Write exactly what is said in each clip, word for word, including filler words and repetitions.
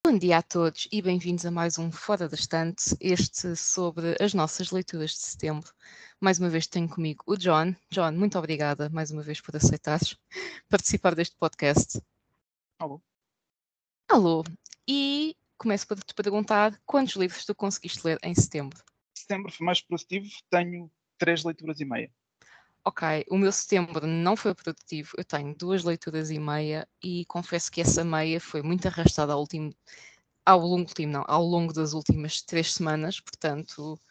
Bom dia a todos e bem-vindos a mais um Fora da Estante, este sobre as nossas leituras de setembro. Mais uma vez tenho comigo o John. John, muito obrigada mais uma vez por aceitares participar deste podcast. Alô. Alô. E começo por te perguntar quantos livros tu conseguiste ler em setembro? Setembro foi mais produtivo, tenho três leituras e meia. Ok, o meu setembro não foi produtivo, eu tenho duas leituras e meia e confesso que essa meia foi muito arrastada ao último... ao longo, não, ao longo das últimas três semanas, portanto,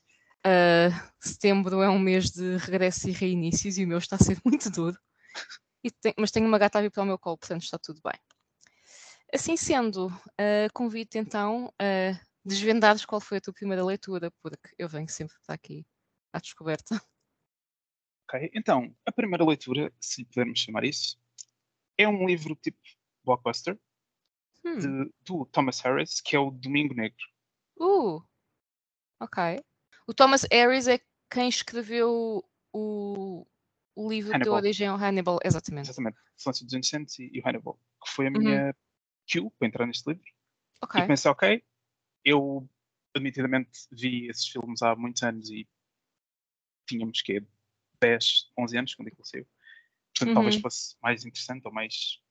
uh, setembro é um mês de regresso e reinícios e o meu está a ser muito duro, e tem, mas tenho uma gata a vir para o meu colo, portanto está tudo bem. Assim sendo, uh, convido-te então a desvendares qual foi a tua primeira leitura, porque eu venho sempre para aqui à descoberta. Ok, então, a primeira leitura, se pudermos chamar isso, é um livro tipo blockbuster, Hum. de, do Thomas Harris, que é o Domingo Negro. Uh, ok. O Thomas Harris é quem escreveu o, o livro que deu Hannibal. origem ao Hannibal, exatamente. Exatamente, Silêncio dos Inocentes e, e o Hannibal, que foi a Uhum. minha cue para entrar neste livro. Ok. E pensei, ok, eu admitidamente vi esses filmes há muitos anos e tínhamos que dez, onze anos quando aquilo saiu. Portanto, Uhum. talvez fosse mais interessante ou mais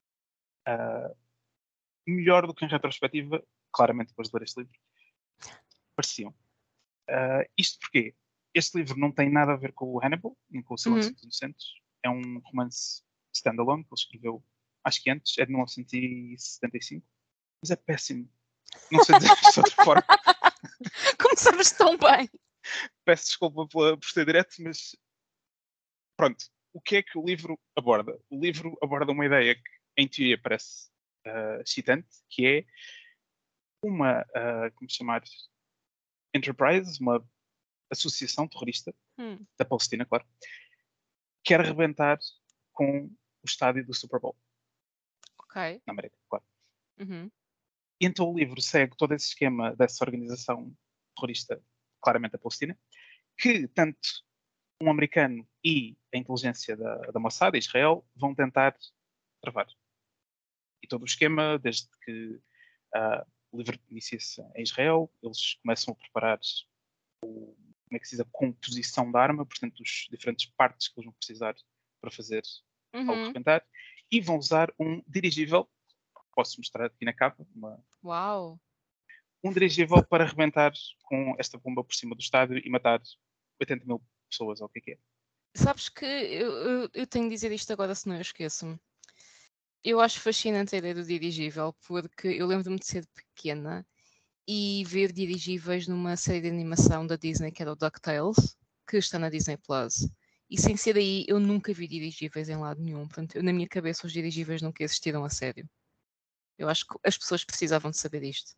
uh, melhor do que em retrospectiva, claramente depois de ler este livro, pareciam. Uh, isto porque este livro não tem nada a ver com o Hannibal, nem com o Silêncio Uhum. dos Inocentes. É um romance standalone que ele escreveu, acho que antes, é de mil novecentos e setenta e cinco, mas é péssimo. Não sei dizer isto de outra forma. Como sabes tão bem? Peço desculpa pela, por ser direto, mas pronto. O que é que o livro aborda? O livro aborda uma ideia que, em teoria, parece uh, excitante, que é uma, uh, como chamar, enterprise, uma associação terrorista Hum. da Palestina, claro, quer arrebentar com o estádio do Super Bowl. Ok. Na América, claro. Uhum. E então o livro segue todo esse esquema dessa organização terrorista, claramente a Palestina, que tanto um americano e a inteligência da, da Mossad, Israel, vão tentar travar. E todo o esquema, desde que uh, o livro inicia-se em Israel, eles começam a preparar o, como é que se diz, a composição da arma, portanto, as diferentes partes que eles vão precisar para fazer algo Uhum. rebentar, e vão usar um dirigível, posso mostrar aqui na capa, uma, Uau. um dirigível para arrebentar com esta bomba por cima do estádio e matar oitenta mil pessoas, ou o que é que é. Sabes que eu, eu, eu tenho de dizer isto agora, senão eu esqueço-me. Eu acho fascinante a ideia do dirigível, porque eu lembro-me de ser pequena e ver dirigíveis numa série de animação da Disney, que era o DuckTales, que está na Disney Plus. E sem ser aí, eu nunca vi dirigíveis em lado nenhum. Portanto, eu, na minha cabeça, os dirigíveis nunca existiram a sério. Eu acho que as pessoas precisavam de saber isto.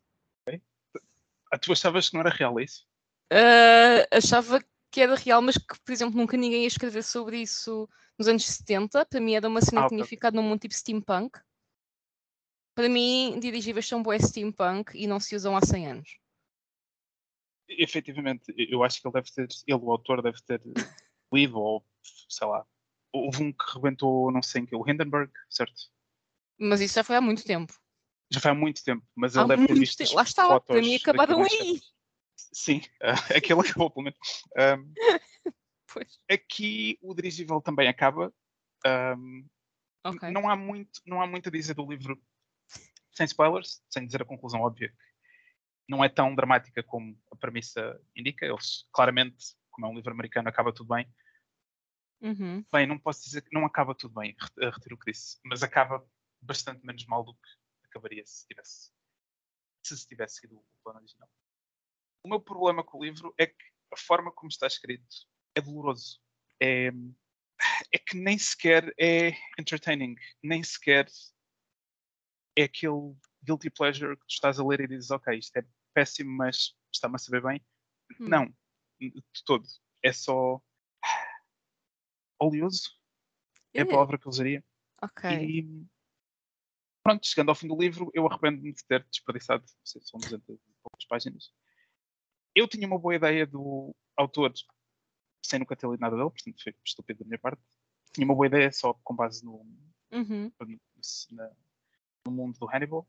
Ah, tu achavas que não era real isso? Uh, achava que era real, mas que, por exemplo, nunca ninguém ia escrever sobre isso nos anos setenta. Para mim era uma cena Ah, que ok, tinha ok. ficado num mundo tipo steampunk. Para mim, dirigíveis são bué steampunk e não se usam há cem anos. Efetivamente, eu acho que ele deve ter, ele, o autor, deve ter lido, ou sei lá, houve um que rebentou, não sei em que, o Hindenburg, certo? Mas isso já foi há muito tempo. Já foi há muito tempo, mas Há ele deve ter muito visto tempo. as Lá está. Para mim fotos daquilo acabaram em aí. chamas. Sim, uh, aquele acabou pelo menos. Um, Pois. aqui o dirigível também acaba. Um, Ok. não, há muito, não há muito a dizer do livro sem spoilers, sem dizer a conclusão óbvia. Não é tão dramática como a premissa indica. Eles, claramente, como é um livro americano, acaba tudo bem. Uhum. Bem, não posso dizer que não acaba tudo bem, retiro o que disse, mas acaba bastante menos mal do que acabaria se tivesse, se se tivesse sido o plano original. O meu problema com o livro é que a forma como está escrito é doloroso. É, é que nem sequer é entertaining, nem sequer é aquele guilty pleasure que tu estás a ler e dizes, ok, isto é péssimo, mas está-me a saber bem. Hum. Não, de todo. É só oleoso, é a Eh, palavra que eu usaria. Ok. E pronto, chegando ao fim do livro, eu arrependo-me de ter desperdiçado, não sei, são duzentas e poucas páginas. Eu tinha uma boa ideia do autor, sem nunca ter lido nada dele, portanto foi estúpido da minha parte. Tinha uma boa ideia só com base no, Uhum. na- no mundo do Hannibal.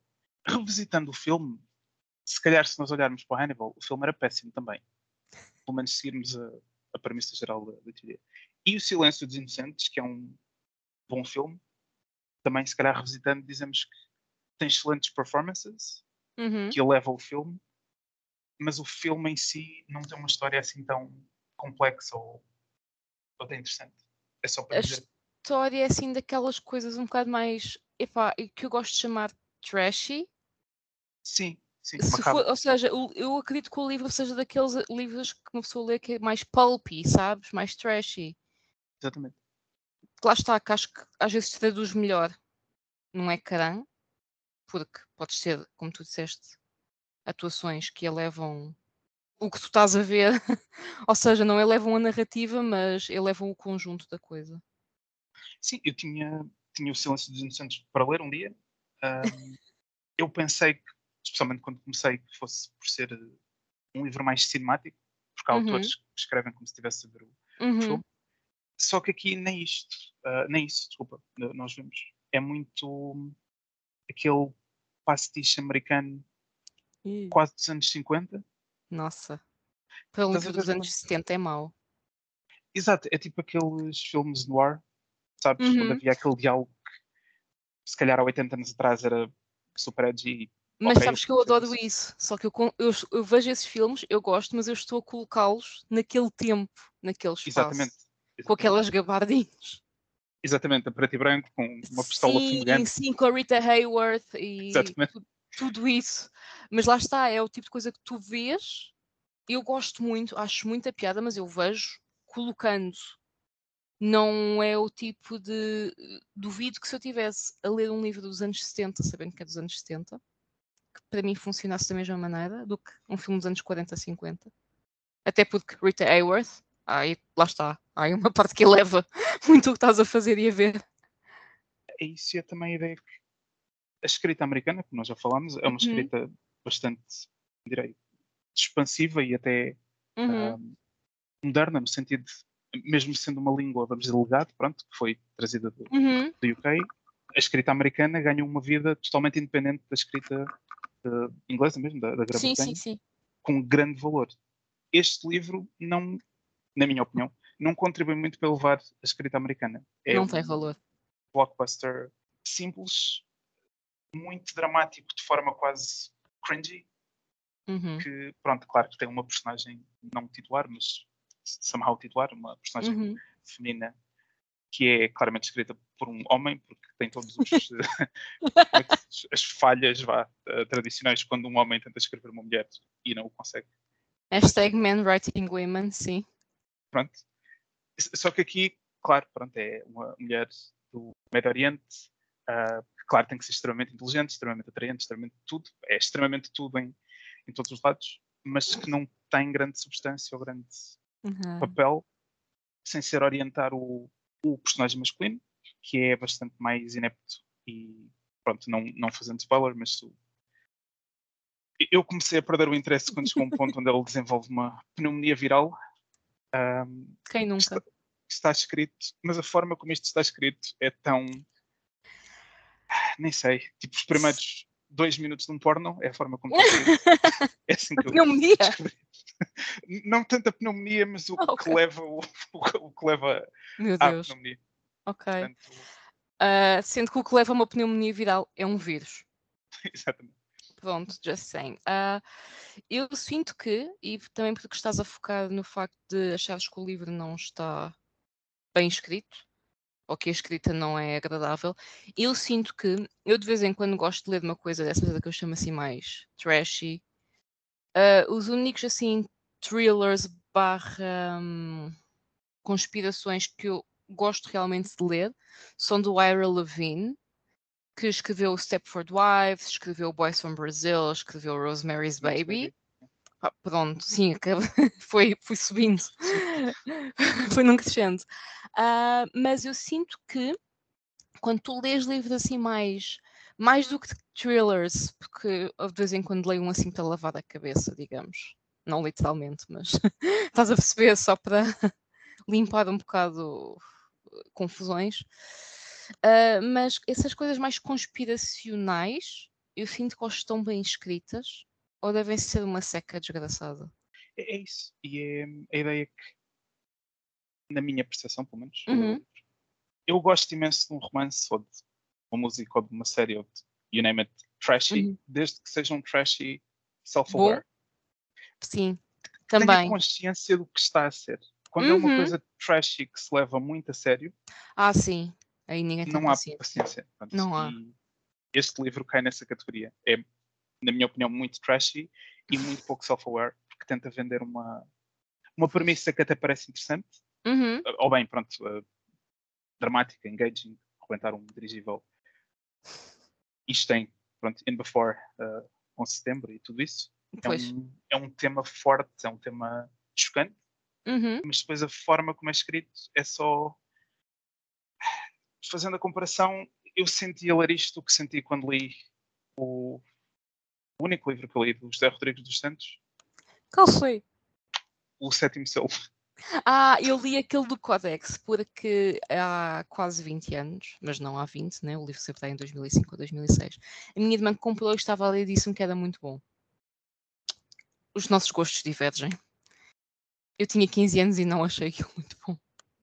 revisitando o filme, se calhar se nós olharmos para o Hannibal, o filme era péssimo também. Pelo menos seguirmos a, a premissa geral da, da teoria. E O Silêncio dos Inocentes, que é um bom filme, também se calhar revisitando, dizemos que tem excelentes performances, Uhum. que eleva o filme, mas o filme em si não tem uma história assim tão complexa ou, ou tão interessante. É só para A dizer. história é assim daquelas coisas um bocado mais, epá, e que eu gosto de chamar trashy. Sim, sim, Se for, macabro. ou seja, o- eu acredito que o livro seja daqueles livros que uma pessoa lê que é mais pulpy, sabes? Mais trashy. Exatamente. Lá está, que acho que às vezes traduz melhor num ecrã, porque podes ter, como tu disseste, atuações que elevam o que tu estás a ver, ou seja, não elevam a narrativa, mas elevam o conjunto da coisa. Sim, eu tinha, tinha O Silêncio dos Inocentes para ler um dia. Ahm, eu pensei que, especialmente quando comecei, que fosse por ser eh, um livro mais cinemático, porque há Uhum, autores que escrevem como se estivesse a ver o, o uhum. filme. Só que aqui nem isto, ah, nem isso, desculpa, n- nós vemos. É muito aquele pastiche americano Ih. quase dos anos cinquenta. Nossa, para um Estás a livro ver? dos anos Quando... setenta é mau. Exato, é tipo aqueles filmes noir, sabes? Onde Uhum. havia aquele diálogo que se calhar há oitenta anos atrás era super edgy. Mas Ok, eu sabes que eu percebo adoro isso. isso, só que eu, con- eu, eu vejo esses filmes, eu gosto, mas eu estou a colocá-los naquele tempo, naquele Exatamente, espaço, com exatamente. aquelas gabardinhas. Exatamente, a preto e branco, com uma pistola Sim, fumegante. sim, com a Rita Hayworth e Exatamente. tu- tudo isso. Mas lá está, é o tipo de coisa que tu vês, eu gosto muito, acho muita piada, mas eu vejo colocando. Não é o tipo de. Duvido que se eu tivesse a ler um livro dos anos setenta, sabendo que é dos anos setenta, que para mim funcionasse da mesma maneira do que um filme dos anos quarenta, cinquenta. Até porque Rita Hayworth, aí, lá está, há aí uma parte que eleva muito o que estás a fazer e a ver. É isso, e é também a ideia que a escrita americana, como nós já falámos, é uma Uhum, escrita bastante, direi, expansiva e até uhum, ahm, moderna, no sentido de, mesmo sendo uma língua, vamos dizer, legado, pronto, que foi trazida do, uhum. do U K, a escrita americana ganhou uma vida totalmente independente da escrita eh, inglesa mesmo, da, da Sim, sim, Grã-Bretanha, sim. com grande valor. Este livro não, na minha opinião, não contribui muito para elevar a escrita americana. É Não tem um valor. blockbuster simples, muito dramático, de forma quase cringy, Uhum, que, pronto, claro que tem uma personagem não titular, mas somehow titular, uma personagem uhum. feminina que é claramente escrita por um homem, porque tem todos os como é que se- as falhas vá, eh, tradicionais quando um homem tenta escrever uma mulher e não o consegue. Mas Hashtag man writing women, sim. pronto. Só que aqui, claro, pronto, é uma mulher do Médio Oriente, ah, que, claro, tem que ser extremamente inteligente, extremamente atraente, extremamente tudo, é extremamente tudo em, em todos os lados, mas que não tem grande substância ou grande Uhum. papel, sem ser orientar o, o personagem masculino, que é bastante mais inepto e, pronto, não, não fazendo spoiler, mas se- eu comecei a perder o interesse quando chegou a um ponto onde ele desenvolve uma pneumonia viral, ah, Quem que está, nunca? que está escrito, mas a forma como isto está escrito é tão, nem sei, tipo os primeiros dois minutos de um porno é a forma como está escrito. É assim A que eu pneumonia? descrevi. Não tanto a pneumonia, mas o Ah, que ok. leva, o, o que leva Meu à Deus. pneumonia. Ok. Portanto, Ah, sendo que o que leva a uma pneumonia viral é um vírus. exatamente. Pronto, just saying. Ah, eu sinto que, e também porque estás a focar no facto de achares que o livro não está bem escrito, ou que a escrita não é agradável, eu sinto que eu de vez em quando gosto de ler uma coisa dessas que eu chamo assim mais trashy. Ah, os únicos assim thrillers barra hum, conspirações que eu gosto realmente de ler são do Ira Levine, que escreveu Stepford Wives, escreveu Boys from Brazil, escreveu Rosemary's Mas, Baby. baby, Pá, pronto, sim, acaba- foi, foi subindo, sim, foi num crescendo. Ah, mas eu sinto que quando tu lês livros assim mais, mais do que thrillers, porque eu de vez em quando leio um assim para lavar a cabeça, digamos. Não literalmente, mas estás a perceber só para limpar um bocado confusões. Uh, mas essas coisas mais conspiracionais, eu sinto que ou estão bem escritas ou devem ser uma seca desgraçada. É, é isso. E é a ideia que, na minha percepção, pelo menos, Uhum. eu, eu gosto imenso de um romance, ou de uma música, ou de uma série, ou de, you name it, trashy, Uhum. desde que seja um trashy Bom, self-aware. sim, Que tenha também. consciência do que está a ser. Quando é uma Uhum. coisa trashy que se leva muito a sério, Ah, sim. Aí ninguém tem não há paciência. paciência. Pronto. Não há. E este livro cai nessa categoria. É, na minha opinião, muito trashy e muito pouco self-aware, porque tenta vender uma, uma premissa que até parece interessante, Uhum. ou bem, pronto, uh, dramática, engaging, rebentar um dirigível. Isto tem, pronto, In Before, uh, onze de setembro e tudo isso. É Pois. um, é um tema forte, é um tema chocante, Uhum. mas depois a forma como é escrito é só. Fazendo a comparação, eu senti a ler isto o que senti quando li o, o único livro que eu li do José Rodrigues dos Santos, Qual foi? O Sétimo Selo. Ah, eu li aquele do Codex, porque há quase vinte anos, mas não há vinte, né? O livro sempre está em dois mil e cinco ou dois mil e seis. A minha irmã que comprou e estava a ler e disse-me que era muito bom. Os nossos gostos divergem. Eu tinha quinze anos e não achei aquilo muito bom.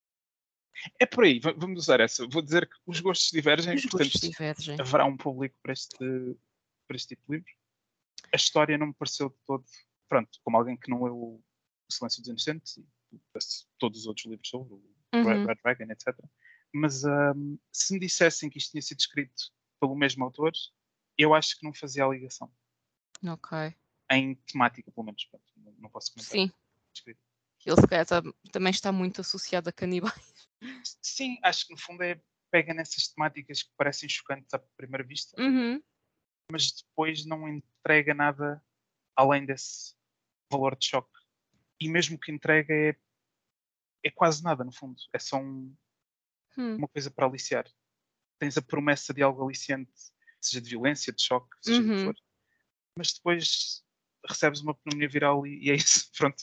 É por aí, v- vamos usar essa. Vou dizer que os gostos divergem, Os portanto gostos divergem. haverá um público para este, para este tipo de livro. A história não me pareceu de todo, pronto, como alguém que não leu o Silêncio dos Inocentes e todos os outros livros sobre o Red, Uhum. Red Dragon, etcétera. Mas um, se me dissessem que isto tinha sido escrito pelo mesmo autor, eu acho que não fazia a ligação. Ok. Em temática, pelo menos. Pronto, não, não posso comentar. Sim. Escrito. Ele se calhar tá- também está muito associado a canibais. Sim, acho que no fundo é pega nessas temáticas que parecem chocantes à primeira vista, Uhum. mas depois não entrega nada além desse valor de choque. E mesmo que entrega é, é quase nada, no fundo. É só um, Hum. uma coisa para aliciar. Tens a promessa de algo aliciante, seja de violência, de choque, seja do que Uhum. for, mas depois recebes uma pneumonia viral e, e é isso, pronto.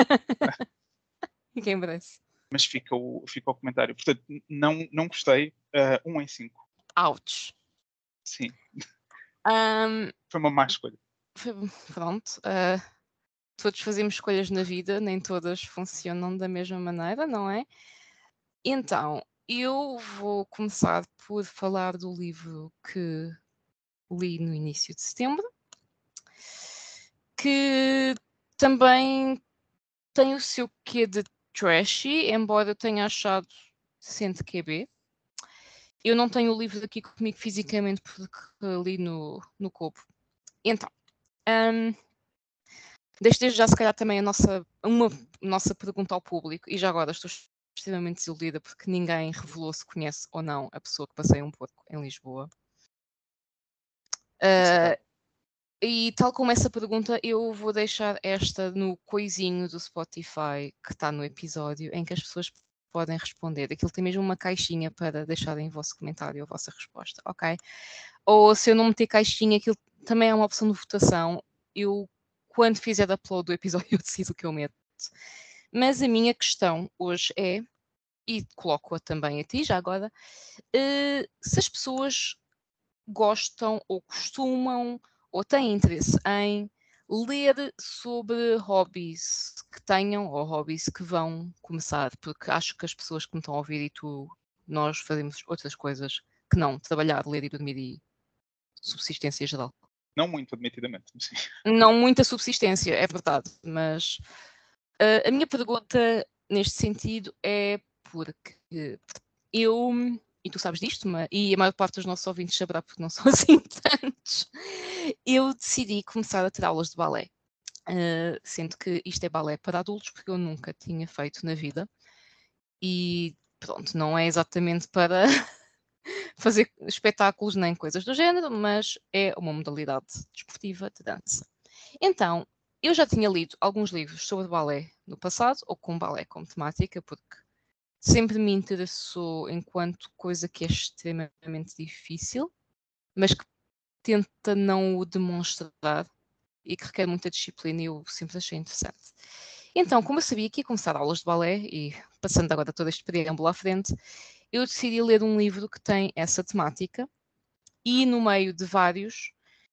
E quem merece? Mas fica o, fica o comentário. Portanto, não, não gostei. Uh, um em cinco. Ouch. Sim, Um, foi uma má escolha. foi- pronto. Uh, todos fazemos escolhas na vida, nem todas funcionam da mesma maneira, não é? Então, eu vou começar por falar do livro que li no início de setembro, que também tem o seu quê de trashy, embora eu tenha achado decente Q B. Eu não tenho o livro aqui comigo fisicamente porque li no, no Kobo. Então, um, deixo desde já se calhar também a nossa, uma nossa pergunta ao público, e já agora estou extremamente desiludida porque ninguém revelou se conhece ou não a pessoa que passeia um porco em Lisboa. Uh, e tal como essa pergunta, eu vou deixar esta no coisinho do Spotify que está no episódio, em que as pessoas podem responder. Aquilo tem mesmo uma caixinha para deixarem o vosso comentário, a vossa resposta, ok? Ou se eu não meter caixinha, aquilo também é uma opção de votação. Eu, quando fizer upload do episódio, eu decido o que eu meto. Mas a minha questão hoje é, e coloco-a também a ti já agora, uh, se as pessoas gostam ou costumam ou têm interesse em ler sobre hobbies que tenham ou hobbies que vão começar, porque acho que as pessoas que me estão a ouvir e tu, nós fazemos outras coisas que não trabalhar, ler e dormir e subsistência geral. Não muito, admitidamente. Sim. Não muita subsistência, é verdade, mas uh, a minha pergunta neste sentido é porque eu, e tu sabes disto, mas, e a maior parte dos nossos ouvintes saberá porque não são assim tantos, eu decidi começar a ter aulas de balé. Uh, sendo que isto é balé para adultos, porque eu nunca tinha feito na vida. E pronto, não é exatamente para fazer espetáculos nem coisas do género, mas é uma modalidade desportiva de dança. Então, eu já tinha lido alguns livros sobre balé no passado, ou com balé como temática, porque sempre me interessou enquanto coisa que é extremamente difícil, mas que tenta não o demonstrar e que requer muita disciplina e eu sempre achei interessante. Então, como eu sabia que ia começar aulas de balé e passando agora todo este preâmbulo à frente, eu decidi ler um livro que tem essa temática e no meio de vários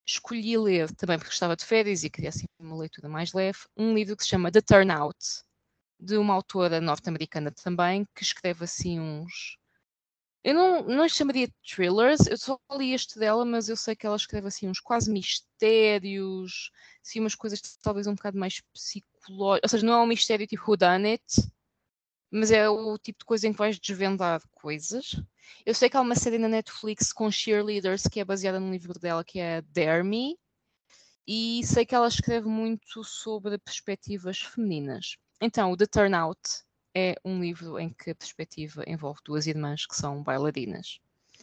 escolhi ler, também porque estava de férias e queria assim uma leitura mais leve, um livro que se chama The Turnout, de uma autora norte-americana também, que escreve assim uns... Eu não, não chamaria de thrillers, eu só li este dela, mas eu sei que ela escreve assim uns quase mistérios, assim umas coisas talvez um bocado mais psicológicas, ou seja, não é um mistério tipo whodunit, mas é o tipo de coisa em que vais desvendar coisas. Eu sei que há uma série na Netflix com cheerleaders que é baseada num livro dela que é Dare Me, e sei que ela escreve muito sobre perspectivas femininas. Então, o The Turnout é um livro em que a perspectiva envolve duas irmãs que são bailarinas.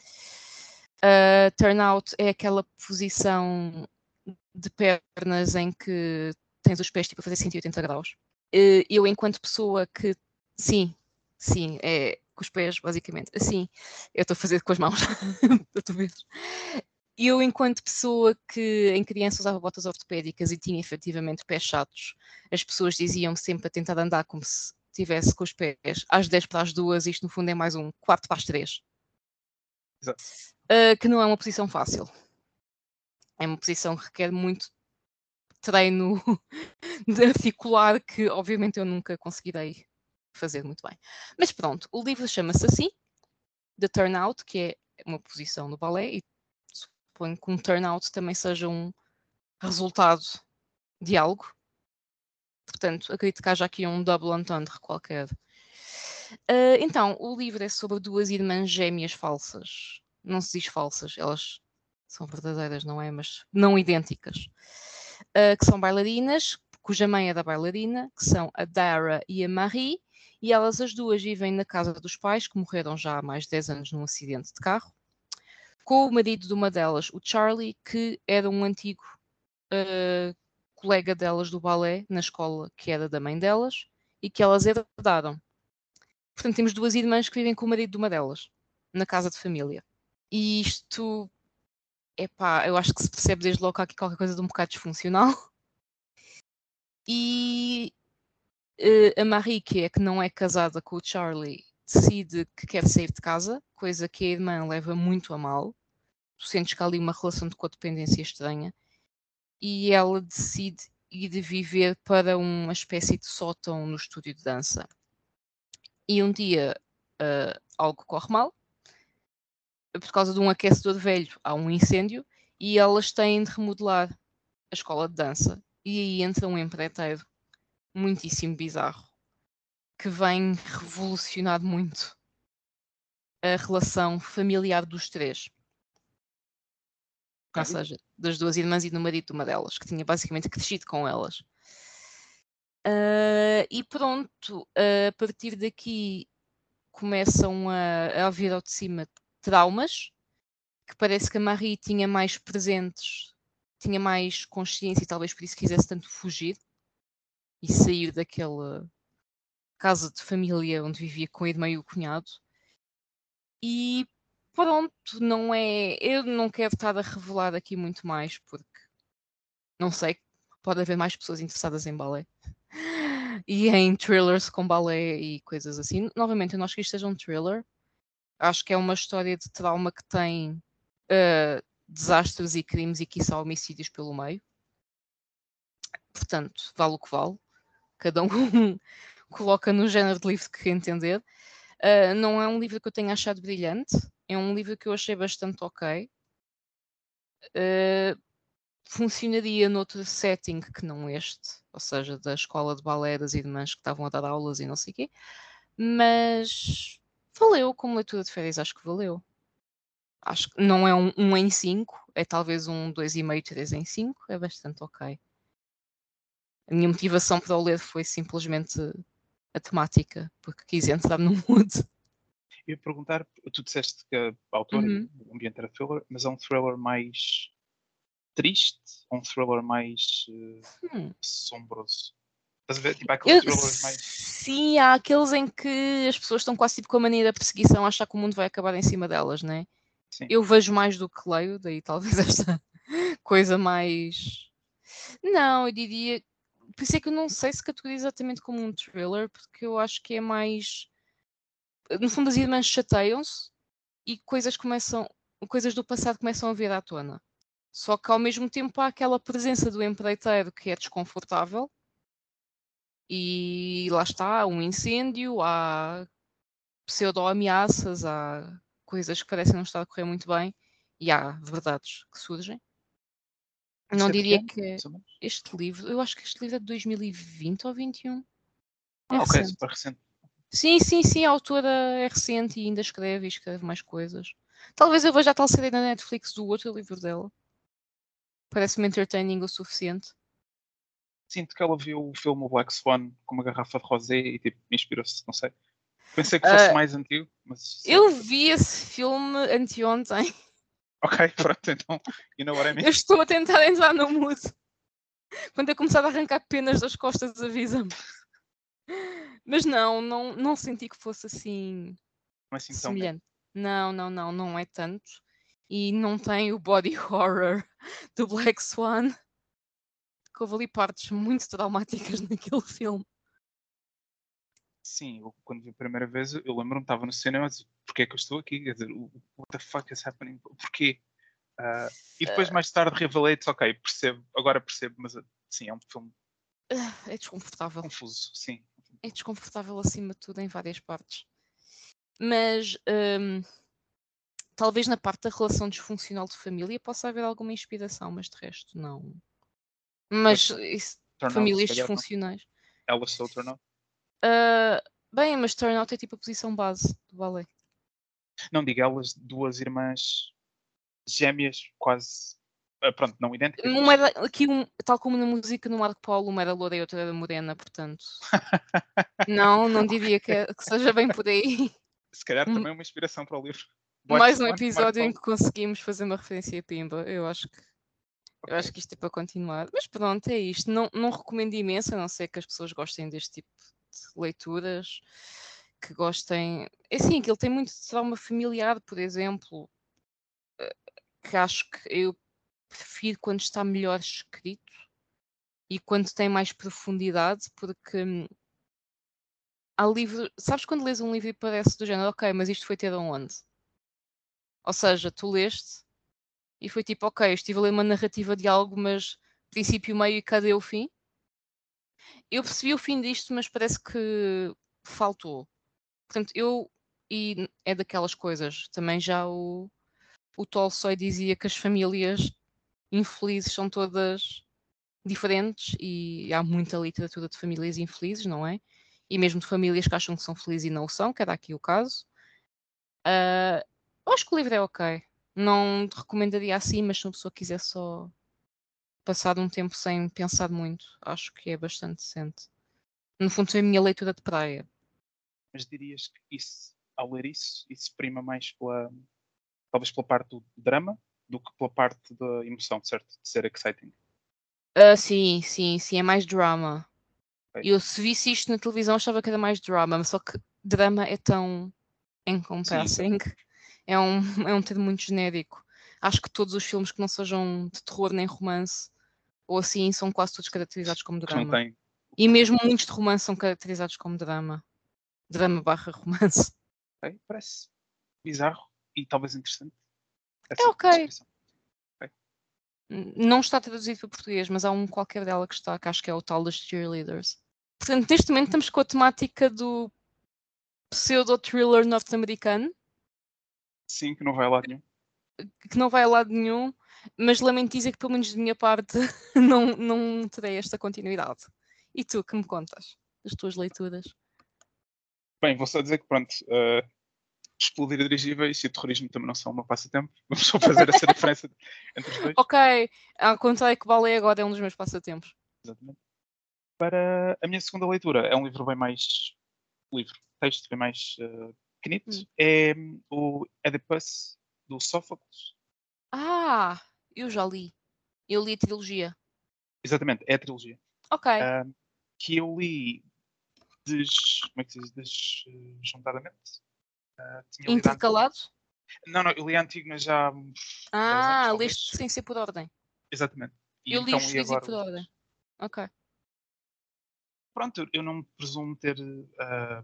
Uh, turnout é aquela posição de pernas em que tens os pés tipo a fazer cento e oitenta graus. Uh, eu, enquanto pessoa que... Sim, sim, é com os pés, basicamente. Assim, eu estou a fazer com as mãos. Tu vês? Eu, enquanto pessoa que em criança usava botas ortopédicas e tinha efetivamente pés chatos, as pessoas diziam-me sempre a tentar andar como se tivesse com os pés às dez para as duas, isto no fundo é mais um quatro para as três. Exato. Uh, que não é uma posição fácil. É uma posição que requer muito treino de articular, que obviamente eu nunca conseguirei fazer muito bem. Mas pronto, o livro chama-se assim, The Turnout, que é uma posição no balé, e suponho que um turnout também seja um resultado de algo. Portanto, acredito que haja aqui um double entendre qualquer. Uh, então, o livro é sobre duas irmãs gêmeas falsas. Não se diz falsas, elas são verdadeiras, não é? Mas não idênticas. Uh, que são bailarinas, cuja mãe é da bailarina, que são a Dara e a Marie, e elas as duas vivem na casa dos pais, que morreram já há mais de dez anos num acidente de carro, com o marido de uma delas, o Charlie, que era um antigo uh, colega delas do balé na escola, que era da mãe delas, e que elas herdaram. Portanto, temos duas irmãs que vivem com o marido de uma delas, na casa de família. E isto, epá, eu acho que se percebe desde logo aqui qualquer coisa de um bocado disfuncional. E uh, a Marie, que é que não é casada com o Charlie, decide que quer sair de casa, coisa que a irmã leva muito a mal. Tu sentes que há ali uma relação de codependência estranha. E ela decide ir viver para uma espécie de sótão no estúdio de dança. E um dia uh, algo corre mal, por causa de um aquecedor velho há um incêndio, e elas têm de remodelar a escola de dança. E aí entra um empreiteiro muitíssimo bizarro, que vem revolucionar muito a relação familiar dos três. Ou seja, das duas irmãs e do marido de uma delas, que tinha basicamente crescido com elas. Uh, e pronto, uh, a partir daqui começam a, a vir ao de cima traumas, que parece que a Marie tinha mais presentes, tinha mais consciência e talvez por isso quisesse tanto fugir e sair daquela casa de família onde vivia com a irmã e o cunhado. E pronto, não é... Eu não quero estar a revelar aqui muito mais, porque não sei, pode haver mais pessoas interessadas em balé. E em thrillers com balé e coisas assim. Novamente, eu não acho que isto seja um thriller. Acho que é uma história de trauma que tem uh, desastres e crimes e quiçá homicídios pelo meio. Portanto, vale o que vale. Cada um coloca no género de livro que quer entender. Uh, não é um livro que eu tenha achado brilhante. É um livro que eu achei bastante ok. Uh, funcionaria noutro setting que não este. Ou seja, da escola de balé das irmãs que estavam a dar aulas e não sei o quê. Mas valeu como leitura de férias, acho que valeu. Acho que não é um um em cinco, é talvez um dois e meio, três em cinco, é bastante ok. A minha motivação para o ler foi simplesmente a temática, porque quis entrar no mood. Eu ia perguntar, tu disseste que a autora Uhum. e o ambiente era thriller, mas é um thriller mais triste ou um thriller mais uh, Hum. assombroso? Estás a ver? Tipo, há aqueles Eu, thrillers mais... sim, há aqueles em que as pessoas estão quase tipo com a mania da perseguição, a achar que o mundo vai acabar em cima delas, né? Sim. Eu vejo mais do que leio, daí talvez esta coisa mais... Não, eu diria... Por isso é que eu não sei se categorizo exatamente como um thriller, porque eu acho que é mais... No fundo, as irmãs chateiam-se e coisas começam... Coisas do passado começam a vir à tona. Só que ao mesmo tempo há aquela presença do empreiteiro que é desconfortável. E lá está, há um incêndio, há pseudo-ameaças, há coisas que parecem não estar a correr muito bem e há verdades que surgem. Não Isso é de diria quem? que é Mais ou menos? este livro, eu acho que este livro é de dois mil e vinte ou vinte e um. É Ah, ok, recente. super recente. Sim, sim, sim, a autora é recente e ainda escreve e escreve mais coisas. Talvez eu veja a tal série na Netflix do outro livro dela. Parece-me entertaining o suficiente. Sinto que ela viu o filme O Black Swan com uma garrafa de rosé e tipo, inspirou-se, não sei. Pensei que fosse Ah, mais antigo, mas sim. eu vi esse filme anteontem. Ok, pronto, então, you know what I mean? Eu estou a tentar entrar no mood. Quando eu começar a arrancar penas das costas, avisa-me. Mas não, não, não senti que fosse assim Não é assim tão negro. semelhante. Não, não, não, não é tanto. E não tem o body horror do Black Swan, que houve ali partes muito traumáticas naquele filme. Sim, eu, quando vi a primeira vez, eu lembro-me, estava no cinema e disse, porquê é que eu estou aqui? Quer dizer, o- what the fuck is happening? Porquê? Ah, e depois, mais tarde, revelei disse, ok, percebo, agora percebo, mas sim, é um filme Uh, é desconfortável. confuso, sim. É desconfortável acima de tudo em várias partes. Mas hum, talvez na parte da relação disfuncional de família possa haver alguma inspiração, mas de resto não. Mas isso, Turnout, se famílias calhar não. disfuncionais. Ela sou Turnout. Uh, bem, mas Turnout é tipo a posição base do ballet. Não digo elas, duas irmãs gêmeas, quase, ah, pronto, não idênticas, Uma mas... era, aqui, um, tal como na música no Marco Paulo, uma era loura e outra era morena, portanto. Não, não diria que, é- que seja bem por aí. Se calhar Um- também uma inspiração para o livro. Black Mais um Swan, Marco episódio em Paulo. que conseguimos fazer uma referência a Pimba. Eu acho que, eu Ok. acho que isto é para continuar. Mas pronto, é isto. Não, não recomendo imenso, a não ser que as pessoas gostem deste tipo de leituras, que gostem. É assim, que ele tem muito trauma familiar, por exemplo, que acho que eu prefiro quando está melhor escrito e quando tem mais profundidade, porque hum, há livro. Sabes quando lês um livro e parece do género, ok, mas isto foi ter aonde? Ou seja, tu leste e foi tipo, ok, estive a ler uma narrativa de algo, mas princípio, meio e cadê o fim? Eu percebi o fim disto, mas parece que faltou. Portanto, eu. E é daquelas coisas. Também já o, o Tolstói dizia que as famílias infelizes são todas diferentes e há muita literatura de famílias infelizes, não é? E mesmo de famílias que acham que são felizes e não o são, que era aqui o caso. Uh, eu acho que o livro é ok. Não te recomendaria assim, mas se uma pessoa quiser só passar um tempo sem pensar muito, acho que é bastante decente. No fundo, é a minha leitura de praia. Mas dirias que isso, ao ler isso, isso prima mais pela, talvez pela parte do drama do que pela parte da emoção, certo? De ser exciting. Uh, sim, sim, sim, é mais drama. Ok? Eu se visse isto na televisão achava que era mais drama, mas só que drama é tão Sim, exato. encompassing. É um, é um termo muito genérico. Acho que todos os filmes que não sejam de terror nem romance ou assim são quase todos caracterizados como Que não drama. tem. E mesmo muitos de romance são caracterizados como drama. Drama barra romance. Ok? Parece bizarro e talvez interessante É essa ok. descrição. Ok? Não está traduzido para português, mas há um qualquer dela que está, que acho que é o tal das cheerleaders. Portanto, neste momento estamos com a temática do pseudo-thriller norte-americano, Sim, que não vai a lado nenhum. que não vai a lado nenhum, mas lamento dizer que, pelo menos de minha parte, não, não terei esta continuidade. E tu, que me contas? As tuas leituras? Bem, vou só dizer que pronto, uh, explodir dirigíveis e terrorismo também não são o meu passatempo. Vamos só fazer essa diferença entre os dois. Ok, ao contrário que balé agora é um dos meus passatempos. Exatamente. Para a minha segunda leitura, é um livro bem mais. Livro, texto bem mais uh, pequenito. Hum. É um, o Oedipus, do Sófocles. Ah, eu já li. Eu li a trilogia. Exatamente, é a trilogia. Ok. Uh, que eu li des, como é que se diz? Desjuntadamente. Uh, tinha lido a antigo. Intercalados? Não, não, eu li a antigo, mas já há uns dez anos, Ah, leste talvez. sem ser por ordem. Exatamente. E Eu li então os li seguidos e agora por os ordem. dois. Ok. Pronto, eu não presumo ter uh,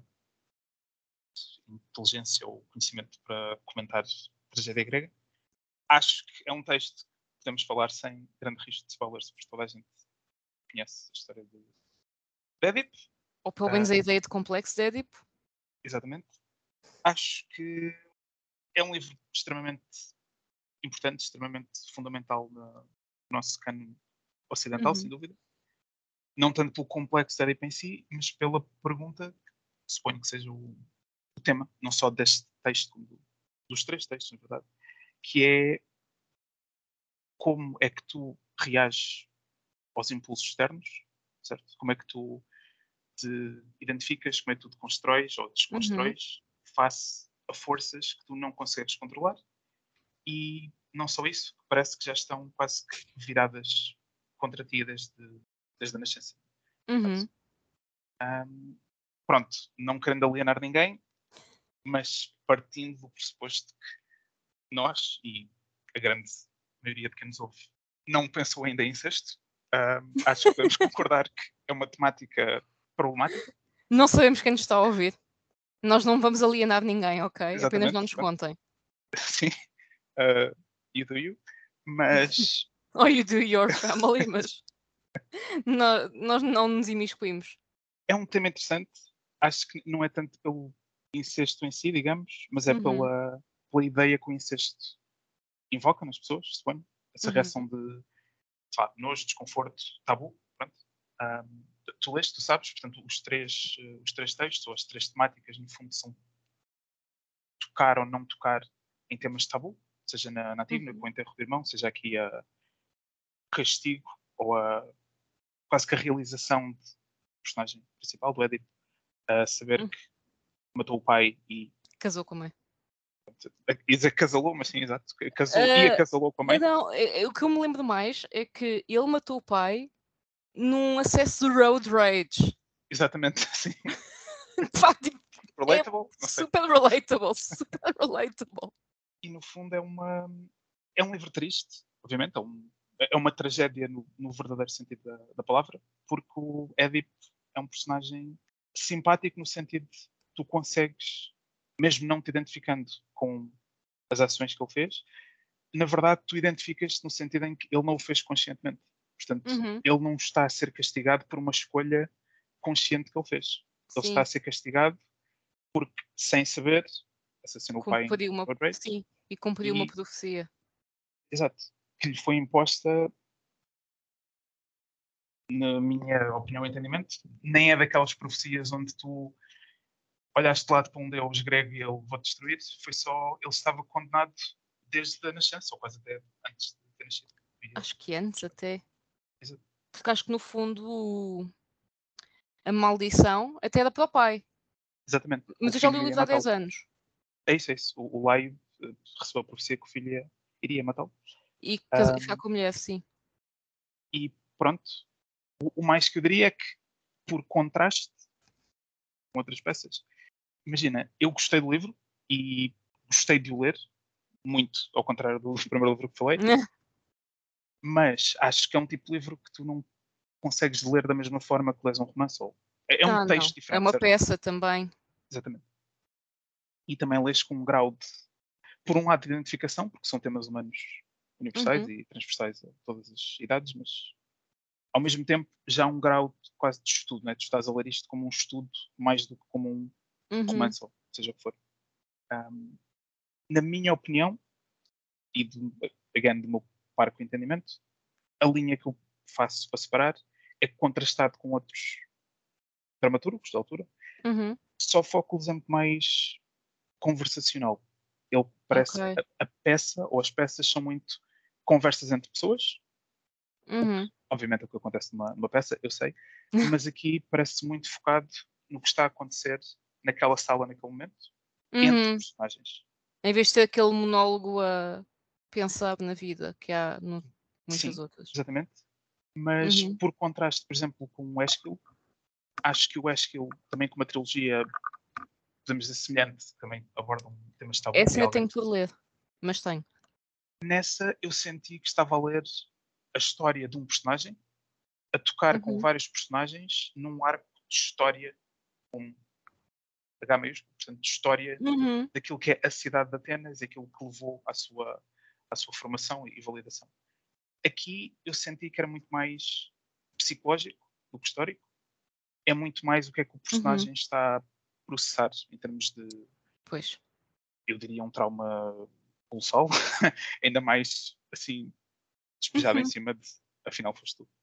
inteligência ou conhecimento para comentar tragédia grega. Acho que é um texto podemos falar sem grande risco de spoilers, porque toda a gente conhece a história de Édipo. Ou pelo menos a ideia de complexo de Édipo. Exatamente. Acho que é um livro extremamente importante, extremamente fundamental no nosso cano ocidental, Uhum. sem dúvida. Não tanto pelo complexo de Édipo em si, mas pela pergunta, que suponho que seja o, o tema, não só deste texto, como do, dos três textos, na verdade, que é como é que tu reages aos impulsos externos, certo? Como é que tu te identificas, como é que tu te constróis ou Uhum. desconstróis face a forças que tu não consegues controlar. E não só isso, parece que já estão quase que viradas contra ti desde, desde a nascença. Uhum. Um, pronto, não querendo alienar ninguém, mas partindo do pressuposto que nós, e a grande maioria de quem nos ouve, não pensou ainda em incesto, um, acho que podemos concordar que é uma temática problemática. Não sabemos quem nos está a ouvir. Nós não vamos alienar ninguém, ok? Apenas Exatamente, não nos pronto. contem. Sim, uh, you do you, mas Or you do your family, mas nó- nós não nos imiscuímos. é um tema interessante. Acho que não é tanto pelo incesto em si, digamos, mas é Uhum. pela, pela ideia que o incesto invoca nas pessoas, suponho. Essa Uhum. reação de, sei lá, nojo, desconforto, tabu. Pronto. Um, tu lês, tu sabes, portanto, os três, uh, os três textos, ou as três temáticas, no fundo, são tocar ou não tocar em temas de tabu, seja na, na Antígona, Uhum. com o enterro do irmão, seja aqui a castigo ou a quase que a realização do personagem principal, do Édipo, a saber Uhum. que matou o pai e Casou com a mãe. ia dizer que casalou, mas sim, exato, casou e Ah, acasalou com a mãe. não, é- é- o que eu me lembro mais é que ele matou o pai num acesso de road rage. Exatamente, sim. Pá, tipo, é Relatable, não sei. super relatable, super relatable. E no fundo é uma é um livro triste, obviamente, é, um, é uma tragédia no, no verdadeiro sentido da, da palavra, porque o Édipo é um personagem simpático no sentido de tu consegues, mesmo não te identificando com as ações que ele fez, na verdade tu identificas-te no sentido em que ele não o fez conscientemente. Portanto, Uhum. ele não está a ser castigado por uma escolha consciente que ele fez. Ele está Sim, a ser castigado porque, sem saber, assassinou o pai em cumpriu uma, road rage sim, e cumpriu uma e, profecia. exato, que lhe foi imposta, na minha opinião e entendimento, nem é daquelas profecias onde tu olhaste de lado para um deus grego e ele vou destruir, foi só, ele estava condenado desde a nascença, ou quase até antes de ter nascido. Acho que antes até. Exato. Porque acho que no fundo a maldição até era para o pai. Exatamente. O Mas eu já li o filho ia livro há dez matá-lo. anos. É isso, é isso. O, o Laio eh, recebeu a profecia que o filho ia, iria matá-lo. E casa- e ficar Um, com a mulher, sim. e pronto, o, o mais que eu diria é que, por contraste com outras peças, imagina, eu gostei do livro e gostei de o ler, muito, ao contrário do primeiro livro que falei, mas acho que é um tipo de livro que tu não consegues ler da mesma forma que lês um romance. Ou, é, é um Ah, não. texto É diferente, uma certo? peça também. Exatamente. E também lês com um grau de, por um lado, de identificação, porque são temas humanos universais Uhum. e transversais a todas as idades, mas ao mesmo tempo já há um grau de, quase de estudo, né? Tu estás a ler isto como um estudo mais do que como um Uhum. romance, ou seja o que for. Um, na minha opinião, e do, again, do meu parco entendimento, a linha que eu faço para separar é contrastado com outros dramaturgos da altura, Uhum. só foco o exemplo mais conversacional. Ele parece Ok. a, a peça ou as peças são muito conversas entre pessoas, o que Uhum. obviamente é o que acontece numa, numa peça, eu sei, mas aqui parece muito focado no que está a acontecer naquela sala, naquele momento, entre Uhum. personagens. Em vez de ter aquele monólogo a pensar na vida que há no, muitas Sim, outras. exatamente. Mas Uhum. por contraste, por exemplo, com o Esquilo, acho que o Esquilo, também com uma trilogia, podemos dizer, semelhante, também aborda um tema de tabu Essa e ainda alguém. tenho por ler, mas tenho. Nessa eu senti que estava a ler a história de um personagem, a tocar com Uhum. vários personagens num arco de história com H maiúsculo, portanto, de história Uhum. daquilo que é a cidade de Atenas e aquilo que levou à sua, à sua formação e validação. Aqui eu senti que era muito mais psicológico do que histórico. É muito mais o que é que o Uhum. personagem está a processar em termos de, Pois. eu diria, um trauma colossal, ainda mais assim despejado em Uhum. cima de afinal foste tu.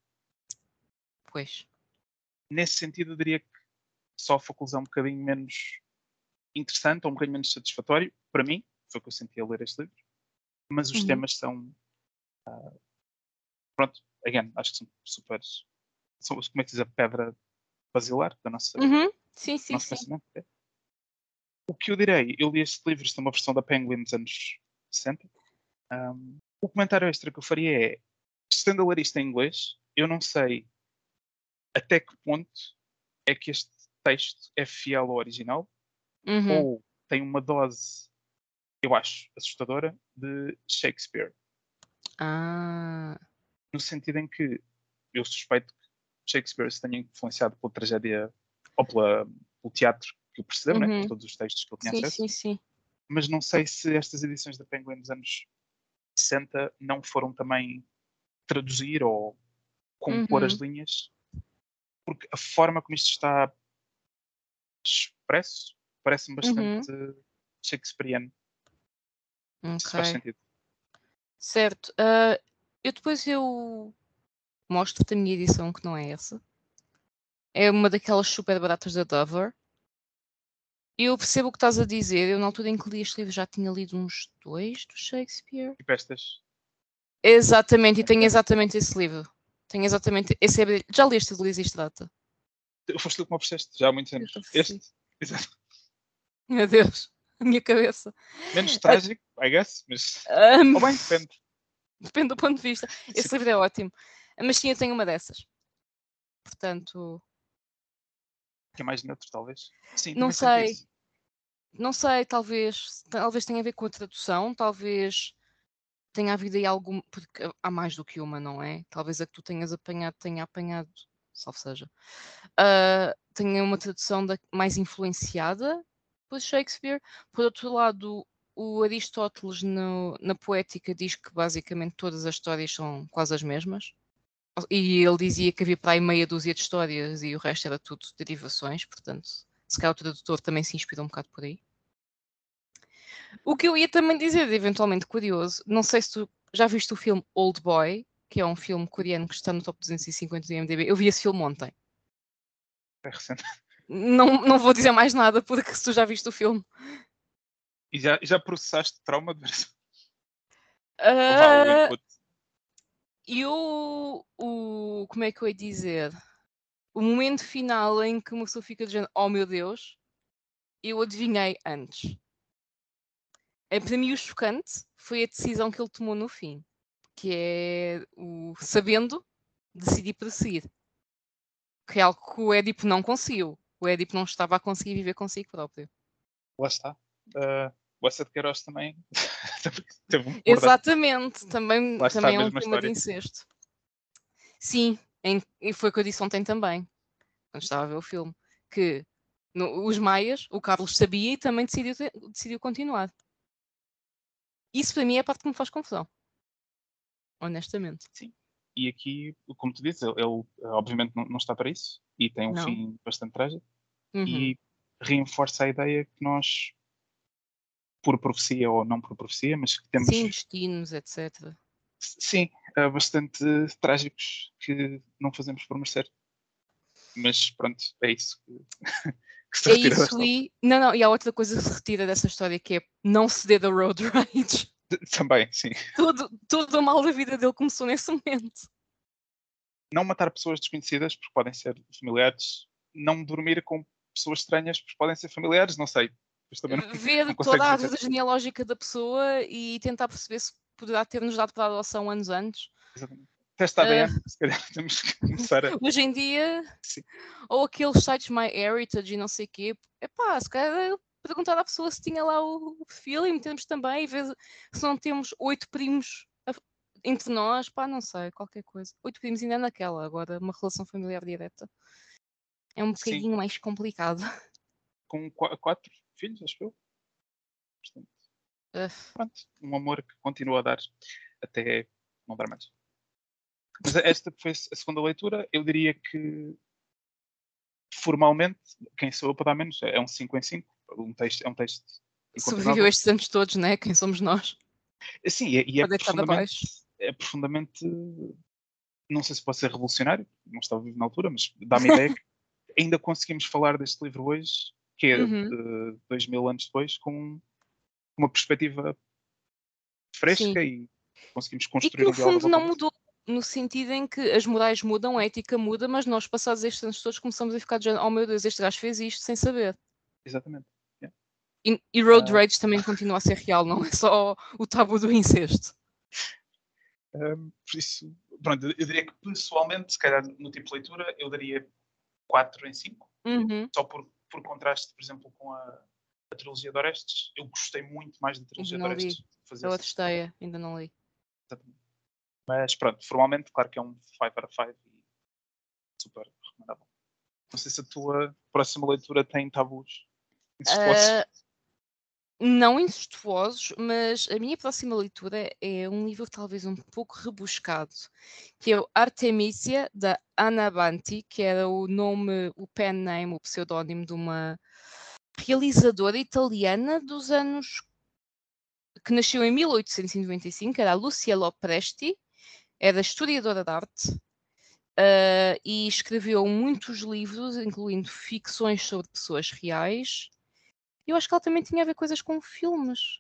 Pois. Nesse sentido, eu diria que só a conclusão um bocadinho menos interessante ou um bocadinho menos satisfatório, para mim, foi o que eu senti a ler este livro, mas os Uhum. temas são, pronto, again, acho que são super, são, como é que diz, a pedra basilar da nossa, do Uhum. Sim, sim, nosso sim. pensamento. É. O que eu direi, eu li este livro, isto é uma versão da Penguin dos anos sessenta. Um, o comentário extra que eu faria é, estando a ler isto em inglês, eu não sei até que ponto é que este texto é fiel ao original Uhum. ou tem uma dose, eu acho, assustadora de Shakespeare. Ah. No sentido em que eu suspeito que Shakespeare se tenha influenciado pela tragédia ou pela, pelo teatro que o precedeu, né? Por Uhum. todos os textos que ele tinha Sim, acesso, sim, sim. mas não sei se estas edições da Penguin dos anos sessenta não foram também traduzir ou compor as Uhum. linhas, porque a forma como isto está expresso parece-me bastante Uhum. shakespeariano, se isso faz Ok. sentido. Certo. Ah, eu depois eu mostro-te a minha edição, que não é essa. É uma daquelas super baratas da Dover. E eu percebo o que estás a dizer. Eu, na altura em que li este livro, já tinha lido uns dois do Shakespeare. Tipo estas. Exatamente, e tenho Yeah. exatamente esse livro. Tenho exatamente. Esse é... Já leste de Luís Estrada? Foste tu que me ofereceste já há muitos Eu te anos. ofereci. Este, exato. Meu Deus, a minha cabeça. Menos Ah, trágico, I guess, mas. ahm, Ou bem, depende. depende do ponto de vista. Sim. Esse livro é ótimo. Mas sim, eu tenho uma dessas. Portanto, Que é mais neutro, talvez. Sim, não também senti sei. isso. Não sei, talvez, talvez tenha a ver com a tradução, talvez tenha havido aí algum, porque há mais do que uma, não é? Talvez a que tu tenhas apanhado tenha apanhado, salvo seja, ah, tenha uma tradução da- mais influenciada por Shakespeare. Por outro lado, o Aristóteles no- na Poética diz que basicamente todas as histórias são quase as mesmas. E ele dizia que havia para aí meia dúzia de histórias e o resto era tudo derivações, portanto, se calhar o tradutor também se inspirou um bocado por aí. O que eu ia também dizer, eventualmente curioso, não sei se tu já viste o filme Old Boy, que é um filme coreano que está no top duzentos e cinquenta do I M D B. Eu vi esse filme ontem. É recente. Não, não vou dizer mais nada, porque se tu já viste o filme. E já, já processaste trauma de ver isso? Ou vá, o Uh, input. e o, o. Como é que eu ia dizer? O momento final em que uma pessoa fica dizendo: Oh meu Deus, eu adivinhei antes. É, para mim, o chocante foi a decisão que ele tomou no fim, que é o sabendo decidir prosseguir. Que é algo que o Édipo não conseguiu. O Édipo não estava a conseguir viver consigo próprio. Lá está. Uh, o Essa de Queiroz também teve um bordão. Exatamente, também, Lá está a também é um mesma tema de história. incesto. Sim, em, e foi o que eu disse ontem também, quando estava a ver o filme, que no, os Maias, o Carlos sabia e também decidiu, decidiu continuar. Isso para mim é a parte que me faz confusão, honestamente. Sim. E aqui, como tu dizes, ele, ele, obviamente não, não está para isso e tem um Não? fim bastante trágico Uhum. e reforça a ideia que nós, por profecia ou não por profecia, mas que Sim, temos, destinos, etcétera. sim, eh, bastante trágicos que não fazemos por merecer. Mas pronto, é isso que, que se É retira isso desta obra. e... Não, não, e há outra coisa que se retira dessa história, que é não ceder da road rage. Também, sim. Tudo, tudo o mal da vida dele começou nesse momento. Não matar pessoas desconhecidas porque podem ser familiares, não dormir com pessoas estranhas porque podem ser familiares, não sei. Mas também não, Ver não toda consegues a dizer. árvore genealógica da pessoa e tentar perceber se poderá ter-nos dado para a adoção anos antes. Exatamente. Teste Uh, A D N, se calhar temos que começar a. hoje em dia, Sim, ou aqueles sites MyHeritage e não sei o quê, epá, se calhar perguntar à pessoa se tinha lá o, o perfil e metemos também, e ver se não temos oito primos a, entre nós, pá, não sei, qualquer coisa. Oito primos ainda é naquela, agora uma relação familiar direta. É um sim. bocadinho mais complicado. Com qu- quatro filhos, acho eu. Portanto, Uh, pronto, um amor que continua a dar até não dar mais. Mas esta foi a segunda leitura. Eu diria que, formalmente, quem sou eu para dar menos? É um cinco em cinco. Um texto, é um texto Sobreviveu incontornável. estes anos todos, né? Quem somos nós? Sim, e é, e é Para deitar profundamente, abaixo. é profundamente, não sei se pode ser revolucionário, não estava vivo na altura, mas dá-me a ideia que ainda conseguimos falar deste livro hoje, que é Uhum, de dois mil anos depois, com uma perspectiva sim. fresca e conseguimos E que construir no um diálogo à fundo volta não disso. mudou, no sentido em que as morais mudam, a ética muda, mas nós, passados estes anos todos, começamos a ficar de género, oh meu Deus, este gajo fez isto sem saber. Exatamente. Yeah. E, e road Ah, rage também continua a ser real, não é só o tabu do incesto. um, por isso, pronto, eu diria que pessoalmente, se calhar no tipo de leitura, eu daria quatro em cinco, Uhum, só por, por contraste, por exemplo, com a, a trilogia de Orestes. Eu gostei muito mais da ainda trilogia de não li. Orestes fazer A essa outra gestão. esteia, ainda não li. Exatamente. Mas pronto, formalmente, claro que é um cinco out of cinco e super recomendável. Não sei se a tua próxima leitura tem tabus incestuosos. Uh, não incestuosos, mas a minha próxima leitura é um livro talvez um pouco rebuscado, que é o Artemisia, da Anna Banti, que era o nome, o pen name, o pseudónimo de uma realizadora italiana dos anos, que nasceu em mil oitocentos e noventa e cinco, era a Lucia Lopresti, era historiadora de arte, uh, e escreveu muitos livros, incluindo ficções sobre pessoas reais. Eu acho que ela também tinha a ver coisas com filmes.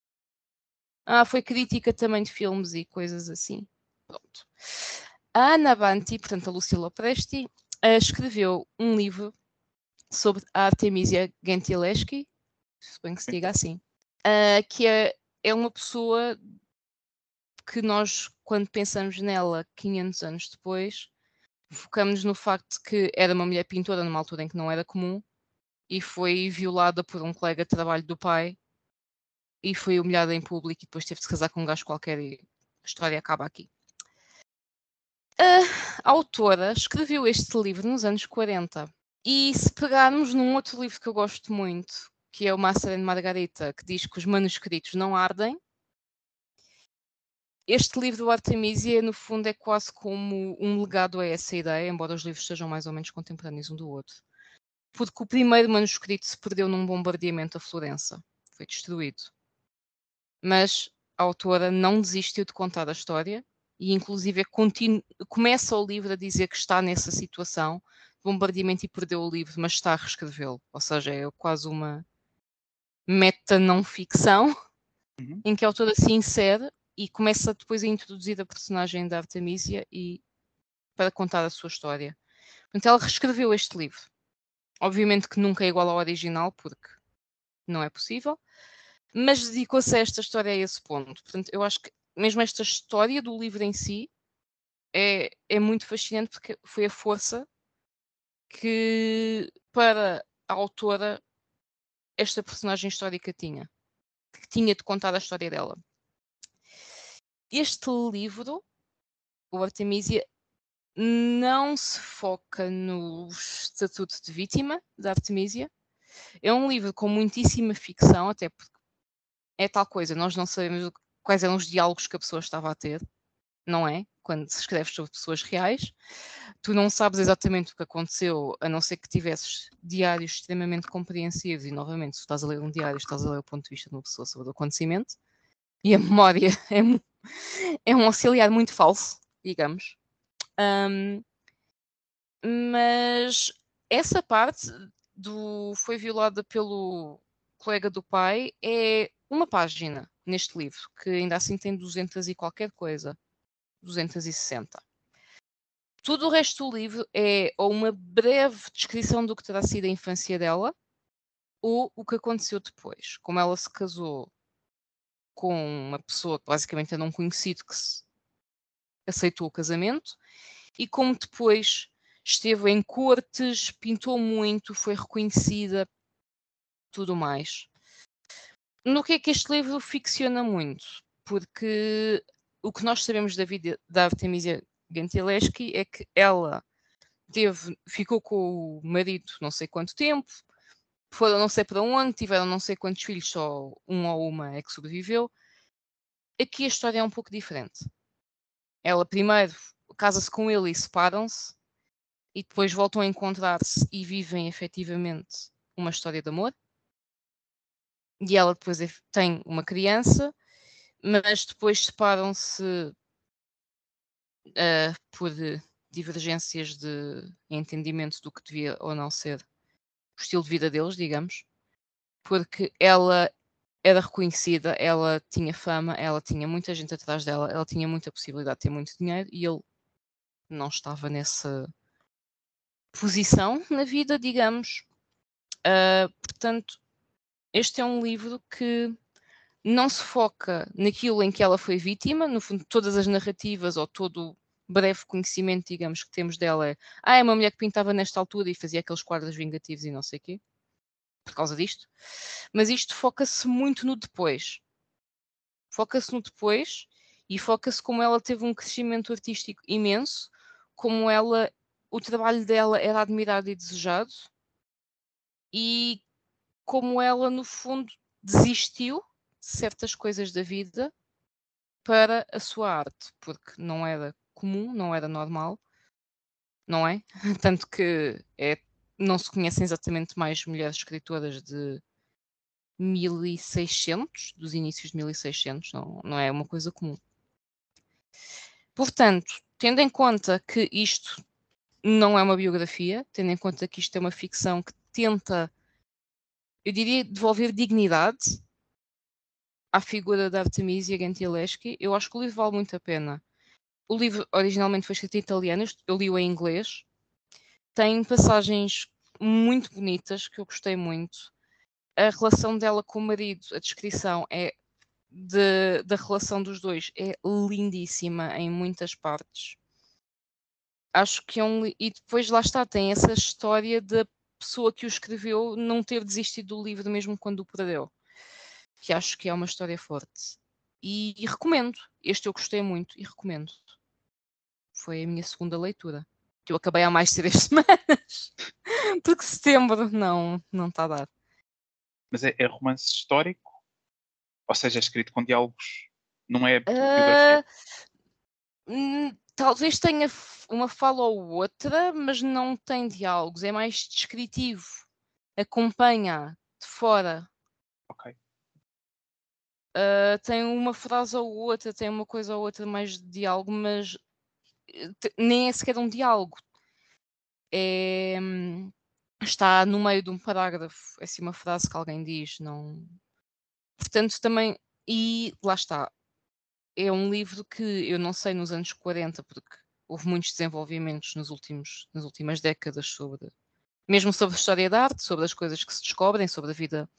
Ah, foi crítica também de filmes e coisas assim. Pronto. A Anna Banti, portanto a Lucia Lopresti, uh, escreveu um livro sobre a Artemisia Gentileschi, suponho que se diga assim, uh, que é, é uma pessoa que nós, quando pensamos nela quinhentos anos depois, focamos no facto de que era uma mulher pintora numa altura em que não era comum e foi violada por um colega de trabalho do pai e foi humilhada em público e depois teve de se casar com um gajo qualquer e a história acaba aqui. A autora escreveu este livro nos anos quarenta e se pegarmos num outro livro que eu gosto muito, que é o Master and Margarita, que diz que os manuscritos não ardem, este livro do Artemisia, no fundo, é quase como um legado a essa ideia, embora os livros sejam mais ou menos contemporâneos um do outro. Porque o primeiro manuscrito se perdeu num bombardeamento a Florença. Foi destruído. Mas a autora não desistiu de contar a história e, inclusive, continu... começa o livro a dizer que está nessa situação de bombardeamento e perdeu o livro, mas está a reescrevê-lo. Ou seja, é quase uma meta-não-ficção Uhum. em que a autora se insere e começa depois a introduzir a personagem da Artemisia e para contar a sua história. Portanto, ela reescreveu este livro. Obviamente que nunca é igual ao original, porque não é possível, mas dedicou-se a esta história a esse ponto. Portanto, eu acho que mesmo esta história do livro em si é, é muito fascinante porque foi a força que, para a autora, esta personagem histórica tinha. Que tinha de contar a história dela. Este livro, o Artemisia, não se foca no estatuto de vítima da Artemisia. É um livro com muitíssima ficção, até porque é tal coisa, nós não sabemos quais eram os diálogos que a pessoa estava a ter, não é? Quando se escreve sobre pessoas reais, tu não sabes exatamente o que aconteceu, a não ser que tivesses diários extremamente compreensivos, e novamente, se estás a ler um diário, estás a ler o ponto de vista de uma pessoa sobre o acontecimento, e a memória é, é um auxiliar muito falso, digamos. Um, mas essa parte do foi violada pelo colega do pai é uma página neste livro, que ainda assim tem duzentas e qualquer coisa, duzentas e sessenta. Tudo o resto do livro é ou uma breve descrição do que terá sido a infância dela, ou o que aconteceu depois, como ela se casou com uma pessoa que basicamente era um conhecido que se aceitou o casamento, e como depois esteve em cortes, pintou muito, foi reconhecida, tudo mais. No que é que este livro ficciona muito? Porque o que nós sabemos da vida da Artemisia Gentileschi é que ela teve, ficou com o marido não sei quanto tempo, foram não sei para onde, tiveram não sei quantos filhos, só um ou uma é que sobreviveu. Aqui a história é um pouco diferente. Ela primeiro casa-se com ele e separam-se, e depois voltam a encontrar-se e vivem efetivamente uma história de amor. E ela depois tem uma criança, mas depois separam-se uh, por divergências de entendimento do que devia ou não ser o estilo de vida deles, digamos, porque ela era reconhecida, ela tinha fama, ela tinha muita gente atrás dela, ela tinha muita possibilidade de ter muito dinheiro e ele não estava nessa posição na vida, digamos. Uh, portanto, este é um livro que não se foca naquilo em que ela foi vítima, no fundo, todas as narrativas ou todo o breve conhecimento, digamos, que temos dela é ah, é uma mulher que pintava nesta altura e fazia aqueles quadros vingativos e não sei o quê, por causa disto. Mas isto foca-se muito no depois. Foca-se no depois e foca-se como ela teve um crescimento artístico imenso, como ela, o trabalho dela era admirado e desejado e como ela, no fundo, desistiu de certas coisas da vida para a sua arte, porque não era comum, não era normal, não é? Tanto que é, não se conhecem exatamente mais mulheres escritoras de mil e seiscentos, dos inícios de mil e seiscentos, não, não é uma coisa comum. Portanto, tendo em conta que isto não é uma biografia, tendo em conta que isto é uma ficção que tenta, eu diria, devolver dignidade à figura da Artemisia Gentileschi, eu acho que o livro vale muito a pena. O livro originalmente foi escrito em italiano, eu li-o em inglês. Tem passagens muito bonitas que eu gostei muito. A relação dela com o marido, a descrição é de, da relação dos dois é lindíssima em muitas partes. Acho que é um. E depois lá está, tem essa história da pessoa que o escreveu não ter desistido do livro mesmo quando o perdeu. Que acho que é uma história forte. E, e recomendo. Este eu gostei muito e recomendo. Foi a minha segunda leitura. Que eu acabei há mais de três semanas. Porque setembro não não está a dar. Mas é, é romance histórico? Ou seja, é escrito com diálogos? Não é biografia? Uh, hum, talvez tenha uma fala ou outra, mas não tem diálogos. É mais descritivo. Acompanha de fora. Ok. Uh, tem uma frase ou outra, tem uma coisa ou outra mais de diálogo, mas nem é sequer um diálogo. É, está no meio de um parágrafo, é assim uma frase que alguém diz, não. Portanto, também, e lá está, é um livro que eu não sei nos anos quarenta, porque houve muitos desenvolvimentos nos últimos, nas últimas décadas sobre, mesmo sobre a história da arte, sobre as coisas que se descobrem, sobre a vida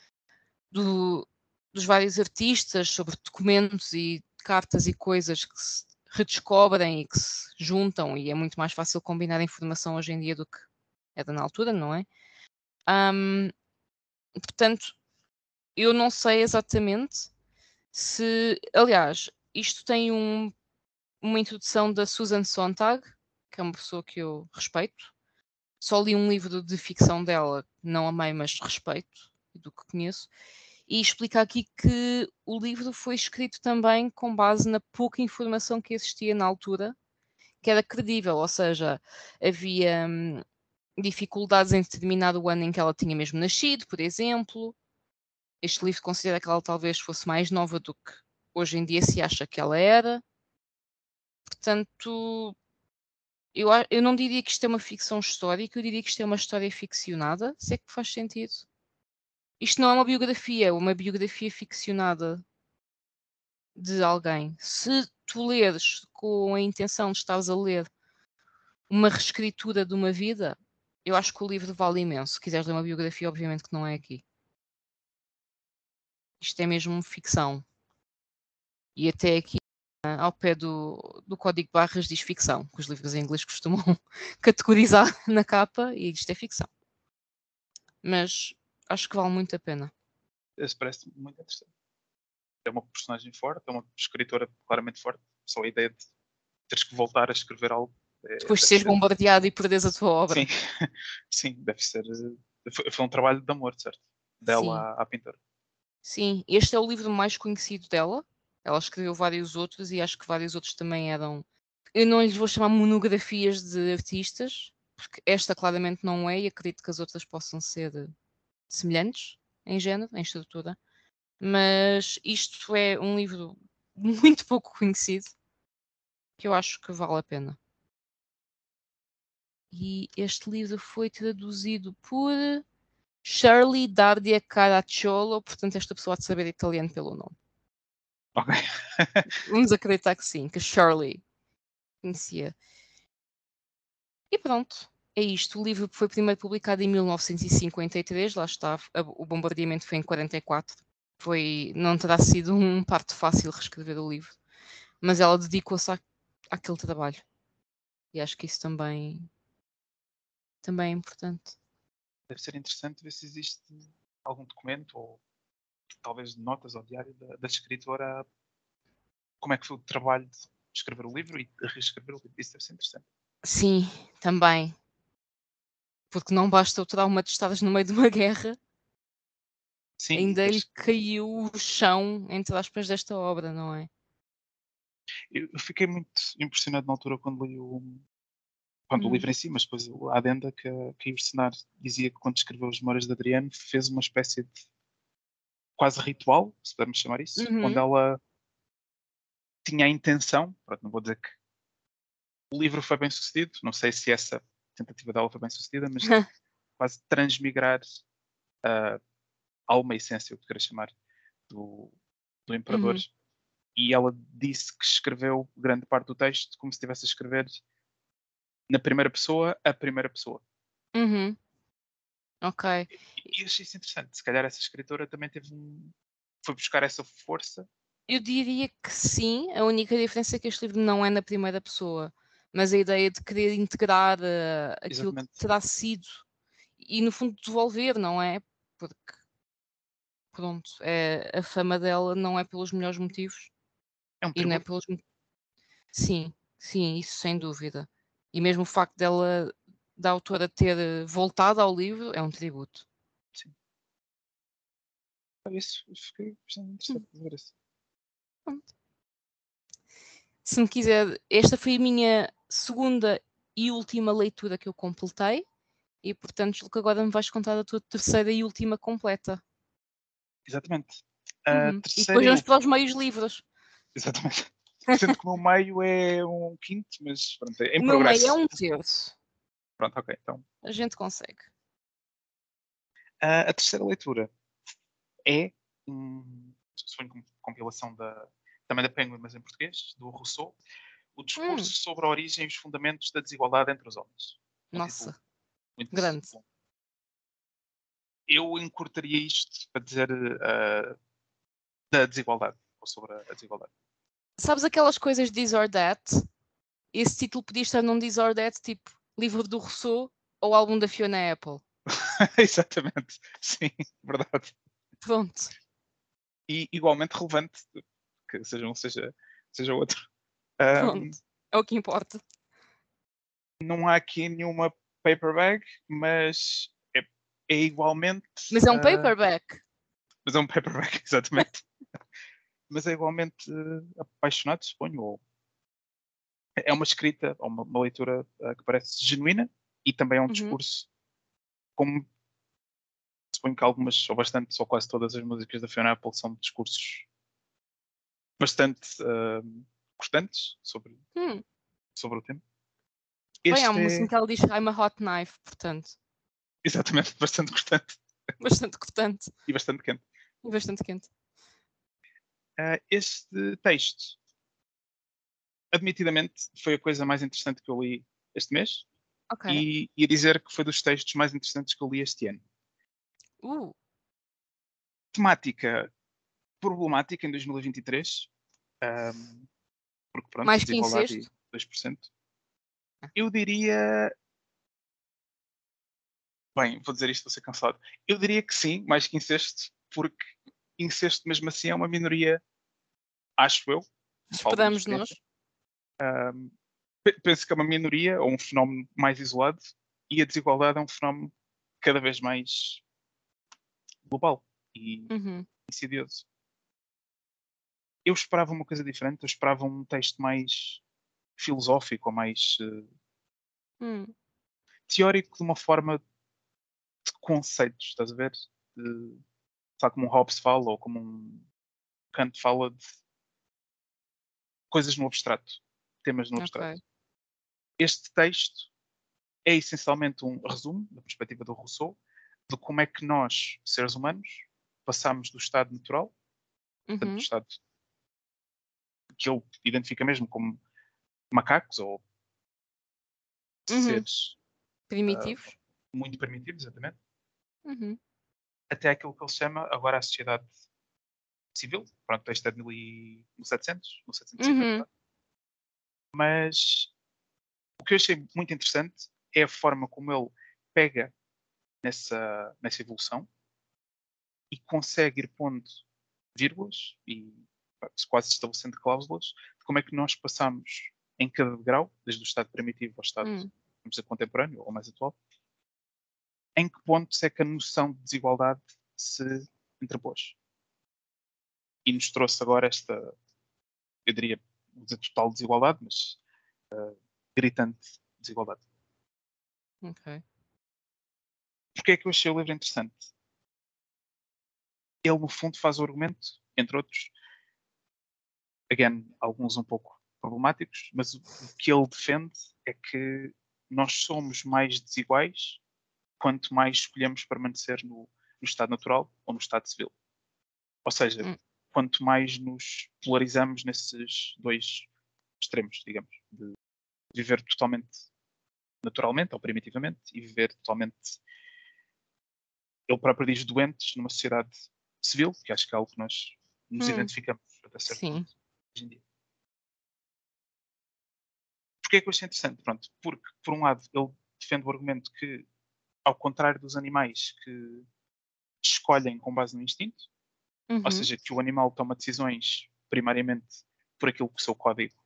do, dos vários artistas, sobre documentos e cartas e coisas que se redescobrem e que se juntam, e é muito mais fácil combinar informação hoje em dia do que era na altura, não é? Um, portanto, eu não sei exatamente se. Aliás, isto tem um, uma introdução da Susan Sontag, que é uma pessoa que eu respeito. Só li um livro de ficção dela, não amei, mas respeito do que conheço. E explica aqui que o livro foi escrito também com base na pouca informação que existia na altura, que era credível, ou seja, havia hum, dificuldades em determinar o ano em que ela tinha mesmo nascido, por exemplo. Este livro considera que ela talvez fosse mais nova do que hoje em dia se acha que ela era. Portanto, eu, eu não diria que isto é uma ficção histórica, eu diria que isto é uma história ficcionada, se é que faz sentido. Isto não é uma biografia, é uma biografia ficcionada de alguém. Se tu leres com a intenção de estares a ler uma reescritura de uma vida, eu acho que o livro vale imenso. Se quiseres ler uma biografia, obviamente que não é aqui. Isto é mesmo ficção. E até aqui, ao pé do, do código barras, diz ficção, que os livros em inglês costumam categorizar na capa, e isto é ficção. Mas acho que vale muito a pena. Esse parece muito interessante. É uma personagem forte, é uma escritora claramente forte. Só a ideia de teres que voltar a escrever algo. É, Depois de deve seres ser... bombardeado e perderes a tua obra. Sim, sim, deve ser. Foi, foi um trabalho de amor, certo? Dela à, à pintora. Sim, este é o livro mais conhecido dela. Ela escreveu vários outros e acho que vários outros também eram eu não lhes vou chamar monografias de artistas, porque esta claramente não é, e acredito que as outras possam ser semelhantes em género, em estrutura, mas isto é um livro muito pouco conhecido, que eu acho que vale a pena. E este livro foi traduzido por Shirley Dardia Caracciolo, portanto esta pessoa há de saber italiano pelo nome. Ok. Vamos acreditar que sim, que Shirley conhecia. E pronto, é isto. O livro foi primeiro publicado em mil novecentos e cinquenta e três, lá está, o bombardeamento foi em quarenta e quatro. Foi, não terá sido um parto fácil reescrever o livro, mas ela dedicou-se à, àquele trabalho. E acho que isso também, também é importante. Deve ser interessante ver se existe algum documento ou talvez notas ao diário da, da escritora, como é que foi o trabalho de escrever o livro e de reescrever o livro. Isso deve ser interessante. Sim, também. Porque não basta o trauma de estares no meio de uma guerra, Sim, ainda lhe tens... caiu o chão, entre aspas, desta obra, não é? eu, eu fiquei muito impressionado na altura quando li o, quando o Hum. livro em si, mas depois a adenda que, que a Iversenar dizia que quando escreveu as Memórias de Adriano fez uma espécie de quase ritual, se pudermos chamar isso, Uhum. onde ela tinha a intenção, pronto, não vou dizer que o livro foi bem sucedido, não sei se essa tentativa dela foi bem sucedida, mas quase transmigrar a alma e essência, o que queira chamar, do, do Imperador. Uhum. E ela disse que escreveu grande parte do texto como se estivesse a escrever na primeira pessoa, a primeira pessoa. Uhum. Ok. E, e achei isso interessante. Se calhar essa escritora também teve um. Foi buscar essa força. Eu diria que sim, a única diferença é que este livro não é na primeira pessoa, mas a ideia de querer integrar uh, aquilo que Exatamente. terá sido e, no fundo, devolver, não é? Porque, pronto, é, a fama dela não é pelos melhores motivos É um e não é tributo. pelos. Sim, sim, isso sem dúvida. E mesmo o facto dela, da autora ter eh, voltado ao livro, é um tributo. Sim. Isso, isso fiquei bastante Hum, interessado em ver isso. pronto. Se me quiser, esta foi a minha segunda e última leitura que eu completei, e portanto, julgo que agora me vais contar a tua terceira e última completa. Exatamente. A Uhum. E terceira depois e vamos para última. os meios livros. Exatamente. Sendo que o meu meio é um quinto, mas pronto, é em O meu meio é progresso. um terço. Pronto, ok. Então, A gente consegue. a, a terceira leitura é um, suponho que uma compilação da, também da Penguin, mas em português, do Rousseau, o discurso Hum, sobre a origem e os fundamentos da desigualdade entre os homens. Um título nossa, muito grande. bom. Eu encurtaria isto para dizer uh, da desigualdade, ou sobre a, a desigualdade. Sabes aquelas coisas This or That? Esse título podia estar num This or That, tipo livro do Rousseau ou álbum da Fiona Apple. Exatamente, sim, verdade. Pronto. E igualmente relevante, que seja um, seja, seja outro. Um, Pronto. É o que importa. não há aqui nenhuma paperback, mas é, é igualmente. Mas é um Uh, paperback. mas é um paperback, exatamente. Mas é igualmente uh, apaixonado, suponho. Ou é uma escrita, ou uma, uma leitura uh, que parece genuína e também é um Uhum. discurso, como suponho que algumas, ou bastante, ou quase todas as músicas da Fiona Apple são discursos bastante uh, cortantes sobre, Hum. sobre o tema. Bem, há Este uma música em é que ela diz I'm a hot knife, portanto, exatamente bastante cortante bastante cortante e bastante quente. e bastante quente. Uh, este texto, admitidamente, foi a coisa mais interessante que eu li este mês Ok. e ia dizer que foi dos textos mais interessantes que eu li este ano. Uh, Temática problemática em dois mil e vinte e três, um, porque pronto, mais que desigualdade e incesto? dois por cento. Eu diria, bem, vou dizer isto, vou ser cansado. Eu diria que sim, mais que incesto, porque incesto mesmo assim é uma minoria, acho eu, falo da minha Esperamos nós. experiência. Um, penso que é uma minoria ou um fenómeno mais isolado e a desigualdade é um fenómeno cada vez mais global e Uhum. insidioso. Eu esperava uma coisa diferente, eu esperava um texto mais filosófico ou mais uh, Hum. teórico de uma forma de conceitos, estás a ver? De, sabe, como um Hobbes fala ou como um Kant fala de coisas no abstrato, temas no Ok. abstrato. Este texto é essencialmente um resumo, da perspectiva do Rousseau, de como é que nós, seres humanos, passamos do estado natural, portanto, do Uhum. estado que ele identifica mesmo como macacos ou Uhum. seres uh, Primitivos. muito primitivos, exatamente, Uhum. até aquilo que ele chama agora a sociedade civil. Pronto, este é de mil e setecentos, mil setecentos e cinquenta, Uhum. vá. Mas o que eu achei muito interessante é a forma como ele pega nessa, nessa evolução e consegue ir pondo vírgulas e pá, quase estabelecendo cláusulas de como é que nós passamos em cada grau, desde o estado primitivo ao estado, Hum. vamos dizer, contemporâneo ou mais atual, em que ponto é que a noção de desigualdade se interpôs. E nos trouxe agora esta, eu diria, não vou dizer total desigualdade, mas uh, gritante desigualdade. Ok. Porquê é que eu achei o livro interessante? Ele, no fundo, faz o argumento, entre outros, again, alguns um pouco problemáticos, mas o que ele defende é que nós somos mais desiguais quanto mais escolhemos permanecer no, no estado natural ou no estado civil. Ou seja, Hum. quanto mais nos polarizamos nesses dois extremos, digamos, de viver totalmente naturalmente ou primitivamente e viver totalmente, ele próprio diz, doentes numa sociedade civil, que acho que é algo que nós nos Hum. identificamos até certo Sim. ponto hoje em dia. Porquê é que eu achei interessante? Pronto, porque, por um lado, ele defende o argumento que, ao contrário dos animais que escolhem com base no instinto, ou Uhum. seja, que o animal toma decisões primariamente por aquilo que o seu código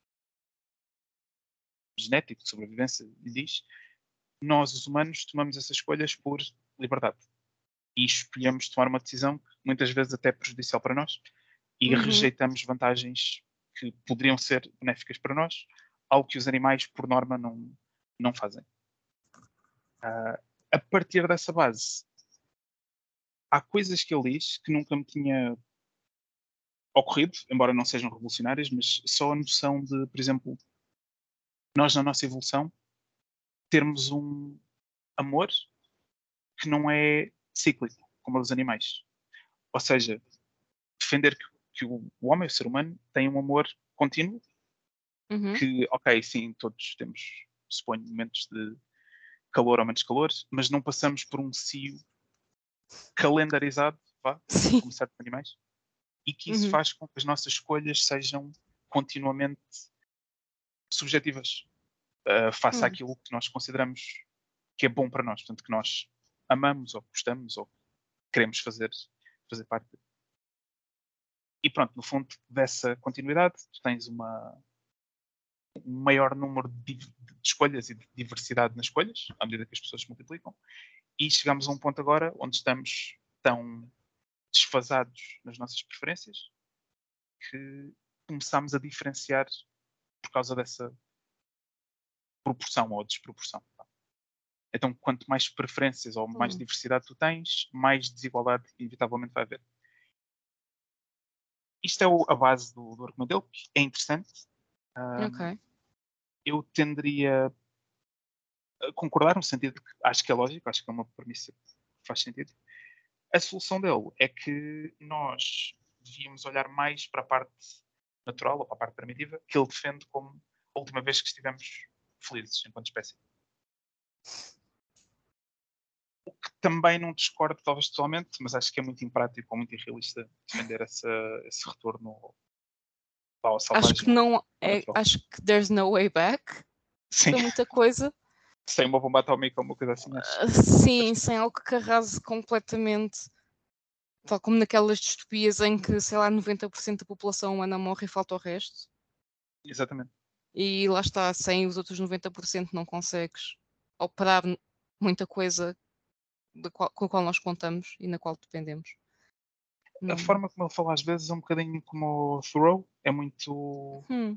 genético de sobrevivência lhe diz, nós, os humanos, tomamos essas escolhas por liberdade. E escolhemos tomar uma decisão que muitas vezes até é prejudicial para nós e Uhum. rejeitamos vantagens que poderiam ser benéficas para nós, algo que os animais, por norma, não, não fazem. Uh, a partir dessa base, há coisas que ele diz que nunca me tinha ocorrido, embora não sejam revolucionárias, mas só a noção de, por exemplo, nós na nossa evolução termos um amor que não é cíclico, como os animais. Ou seja, defender que, que o, o homem, o ser humano, tem um amor contínuo, Uhum. que, ok, sim, todos temos, suponho, momentos de calor ou menos calor, mas não passamos por um cio calendarizado, vá, Sim. como certos animais, e que isso Uhum. faz com que as nossas escolhas sejam continuamente subjetivas, uh, face Hum. àquilo que nós consideramos que é bom para nós, portanto, que nós amamos ou gostamos ou queremos fazer, fazer parte. E pronto, no fundo dessa continuidade, tu tens uma, um maior número de, de escolhas e de diversidade nas escolhas, à medida que as pessoas se multiplicam, e chegamos a um ponto agora onde estamos tão desfasados nas nossas preferências que começamos a diferenciar por causa dessa proporção ou desproporção. Então, quanto mais preferências ou mais Hum. diversidade tu tens, mais desigualdade inevitavelmente vai haver. Isto é o, a base do, do argumento dele, que é interessante. Um, Ok. eu tenderia a concordar no sentido de que acho que é lógico, acho que é uma premissa que faz sentido. A solução dele é que nós devíamos olhar mais para a parte natural ou para a parte primitiva, que ele defende como a última vez que estivemos felizes enquanto espécie. Também não discordo, talvez totalmente, mas acho que é muito imprático ou muito irrealista defender essa, esse retorno ao Acho que selvagem, não ao é, natural. acho que there's no way back Sim, para muita coisa. sem uma bomba atómica ou uma coisa assim, acho Ah, que faz sim, sentido. sem algo que arrase completamente, tal como naquelas distopias em que, sei lá, noventa por cento da população humana morre e falta o resto. Exatamente. E lá está, sem os outros noventa por cento não consegues operar n- muita coisa da qual- com a qual nós contamos e na qual dependemos. A Não. forma como ele fala às vezes é um bocadinho como o Thoreau, é muito Hum.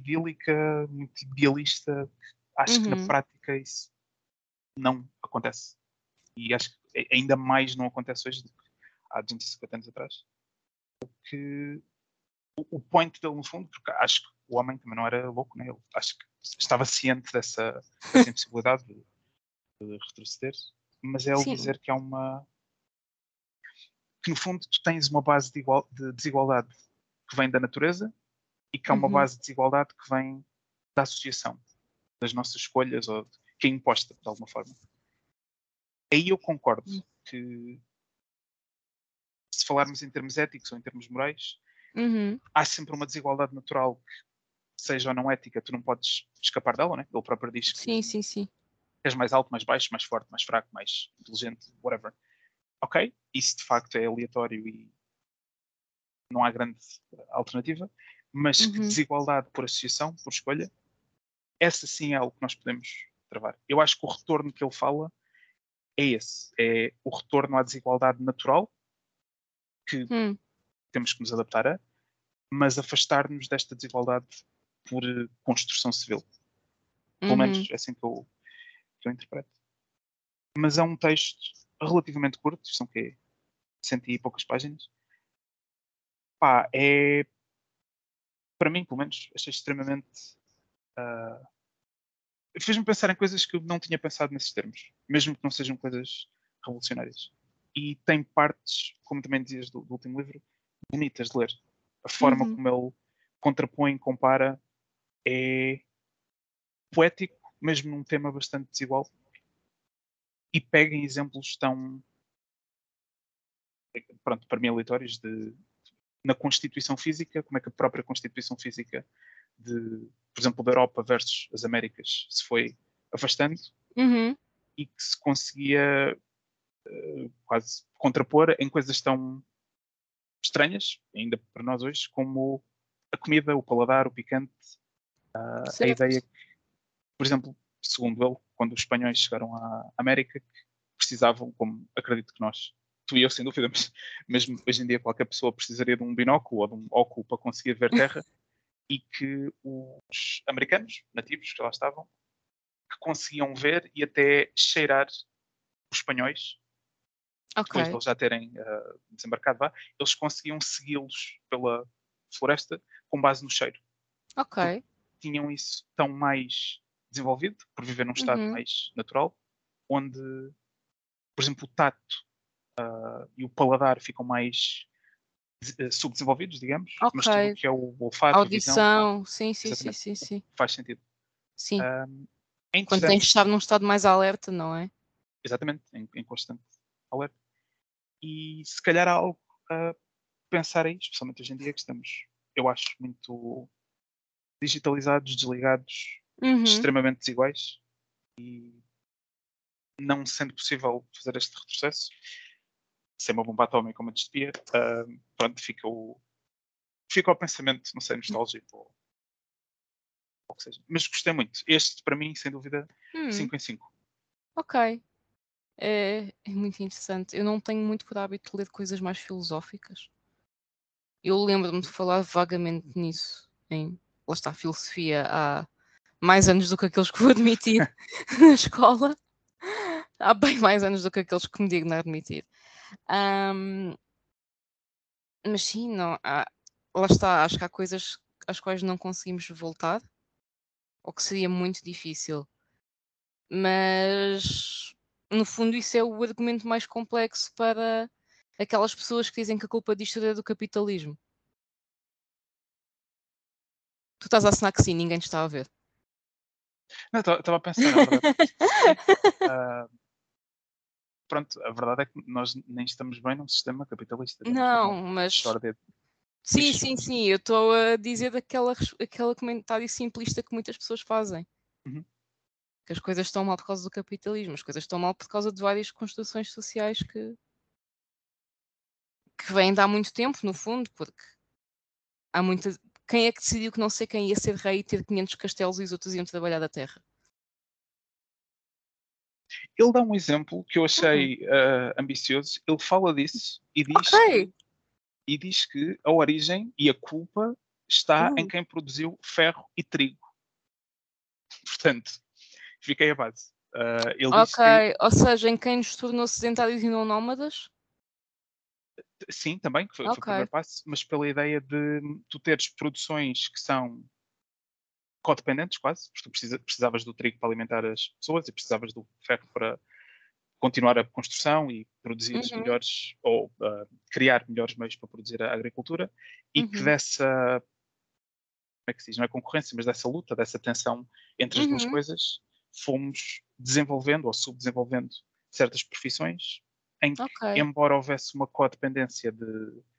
idílica, muito idealista. Acho que na Uhum. prática isso não acontece. E acho que ainda mais não acontece hoje do que há duzentos e cinquenta anos atrás. Que o, o point dele, no fundo, porque acho que o homem também não era louco, né? Ele acho que estava ciente dessa, dessa impossibilidade de, de retroceder, mas é ele Sim. dizer que há uma. Que no fundo tu tens uma base de, igual, de desigualdade que vem da natureza e que há uma Uhum. base de desigualdade que vem da associação, das nossas escolhas, ou de, que é imposta de alguma forma. Aí eu concordo que, se falarmos em termos éticos ou em termos morais, Uhum. há sempre uma desigualdade natural que, seja ou não ética, tu não podes escapar dela, né? Ele próprio diz que Sim, sim, sim. és mais alto, mais baixo, mais forte, mais fraco, mais inteligente, whatever. Ok, isso de facto é aleatório e não há grande alternativa, mas que Uhum. desigualdade por associação, por escolha, essa sim é algo que nós podemos travar. Eu acho que o retorno que ele fala é esse, é o retorno à desigualdade natural, que Hum. temos que nos adaptar a, mas afastar-nos desta desigualdade por eh, construção civil. Pelo menos Uhum. é assim que eu, que eu interpreto. Mas é um texto relativamente curto, são que cento e poucas páginas. Pá, é, para mim, pelo menos, achei extremamente. ah, Fez-me pensar em coisas que eu não tinha pensado nesses termos, mesmo que não sejam coisas revolucionárias. E tem partes, como também dizias do, do último livro, bonitas de ler. A forma Uhum. como ele contrapõe, compara, é poético, mesmo num tema bastante desigual, e pega em exemplos tão, pronto, para mim aleatórios de na Constituição Física, como é que a própria Constituição Física de, por exemplo, da Europa versus as Américas se foi afastando Uhum. e que se conseguia uh, quase contrapor em coisas tão estranhas, ainda para nós hoje, como a comida, o paladar, o picante, a Certo. ideia que, por exemplo, segundo ele, quando os espanhóis chegaram à América, que precisavam, como acredito que nós, tu e eu sem dúvida, mas mesmo hoje em dia qualquer pessoa precisaria de um binóculo ou de um óculo para conseguir ver terra, e que os americanos, nativos que lá estavam, que conseguiam ver e até cheirar os espanhóis, depois de Ok. eles já terem uh, desembarcado lá, eles conseguiam segui-los pela floresta com base no cheiro, porque Ok. tinham isso tão mais desenvolvido, por viver num estado Uhum. mais natural, onde, por exemplo, o tato uh, e o paladar ficam mais uh, subdesenvolvidos, digamos, mas tudo o Ok. que é o olfato, a visão, Audição. Sim, sim, sim, exatamente, sim, sim. faz sentido. Sim. Um, é Quando tens interessante, de estar num estado mais alerta, não é? exatamente, em, em constante alerta. E se calhar há algo a pensar aí, especialmente hoje em dia que estamos, eu acho, muito digitalizados, desligados, Uhum. extremamente desiguais, não sendo possível fazer este retrocesso, sem uma bomba atómica como a distopia, uh, pronto, fica o, fica o pensamento, não sei, nostálgico ou, ou o que seja. Mas gostei muito. Este, para mim, sem dúvida, Hum. cinco em cinco. Ok. É, é muito interessante. Eu não tenho muito por hábito de ler coisas mais filosóficas. Eu lembro-me de falar vagamente nisso em, lá está, filosofia há mais anos do que aqueles que vou admitir na escola. Há bem mais anos do que aqueles que me digno a admitir. Ahm, mas sim, não, há, lá está, acho que há coisas às quais não conseguimos voltar, ou que seria muito difícil. Mas, no fundo, isso é o argumento mais complexo para aquelas pessoas que dizem que a culpa disto é do capitalismo. Tu estás a assinar que sim, ninguém te está a ver. Não, estava a pensar, a verdade é que sim. Uh, pronto, a verdade é que nós nem estamos bem num sistema capitalista, né? De forma Não, mas extraordinária. sim, Diz, sim, diz. sim, eu estou a dizer daquela res- aquele comentário simplista que muitas pessoas fazem. Uhum. Que as coisas estão mal por causa do capitalismo, as coisas estão mal por causa de várias construções sociais que, que vêm de há muito tempo, no fundo, porque há muita. Quem é que decidiu que não sei quem ia ser rei e ter quinhentos castelos e os outros iam trabalhar da terra? Ele dá um exemplo que eu Hum, achei uh, ambicioso. Ele fala disso e diz ok. que, e diz que a origem e a culpa está em Uh, quem produziu ferro e trigo. Portanto, fiquei a base. Uh, ele diz ok, que, ou seja, em quem nos tornou sedentários e não nómadas? sim, também, que foi, foi o Ok. primeiro passo, mas pela ideia de tu teres produções que são codependentes quase, porque tu precisa, precisavas do trigo para alimentar as pessoas e precisavas do ferro para continuar a construção e produzir Uhum, melhores, ou uh, criar melhores meios para produzir a agricultura, e que uhum, dessa, como é que se diz, não é concorrência, mas dessa luta, dessa tensão entre as duas uhum, coisas, fomos desenvolvendo ou subdesenvolvendo certas profissões em que, ok. embora houvesse uma codependência de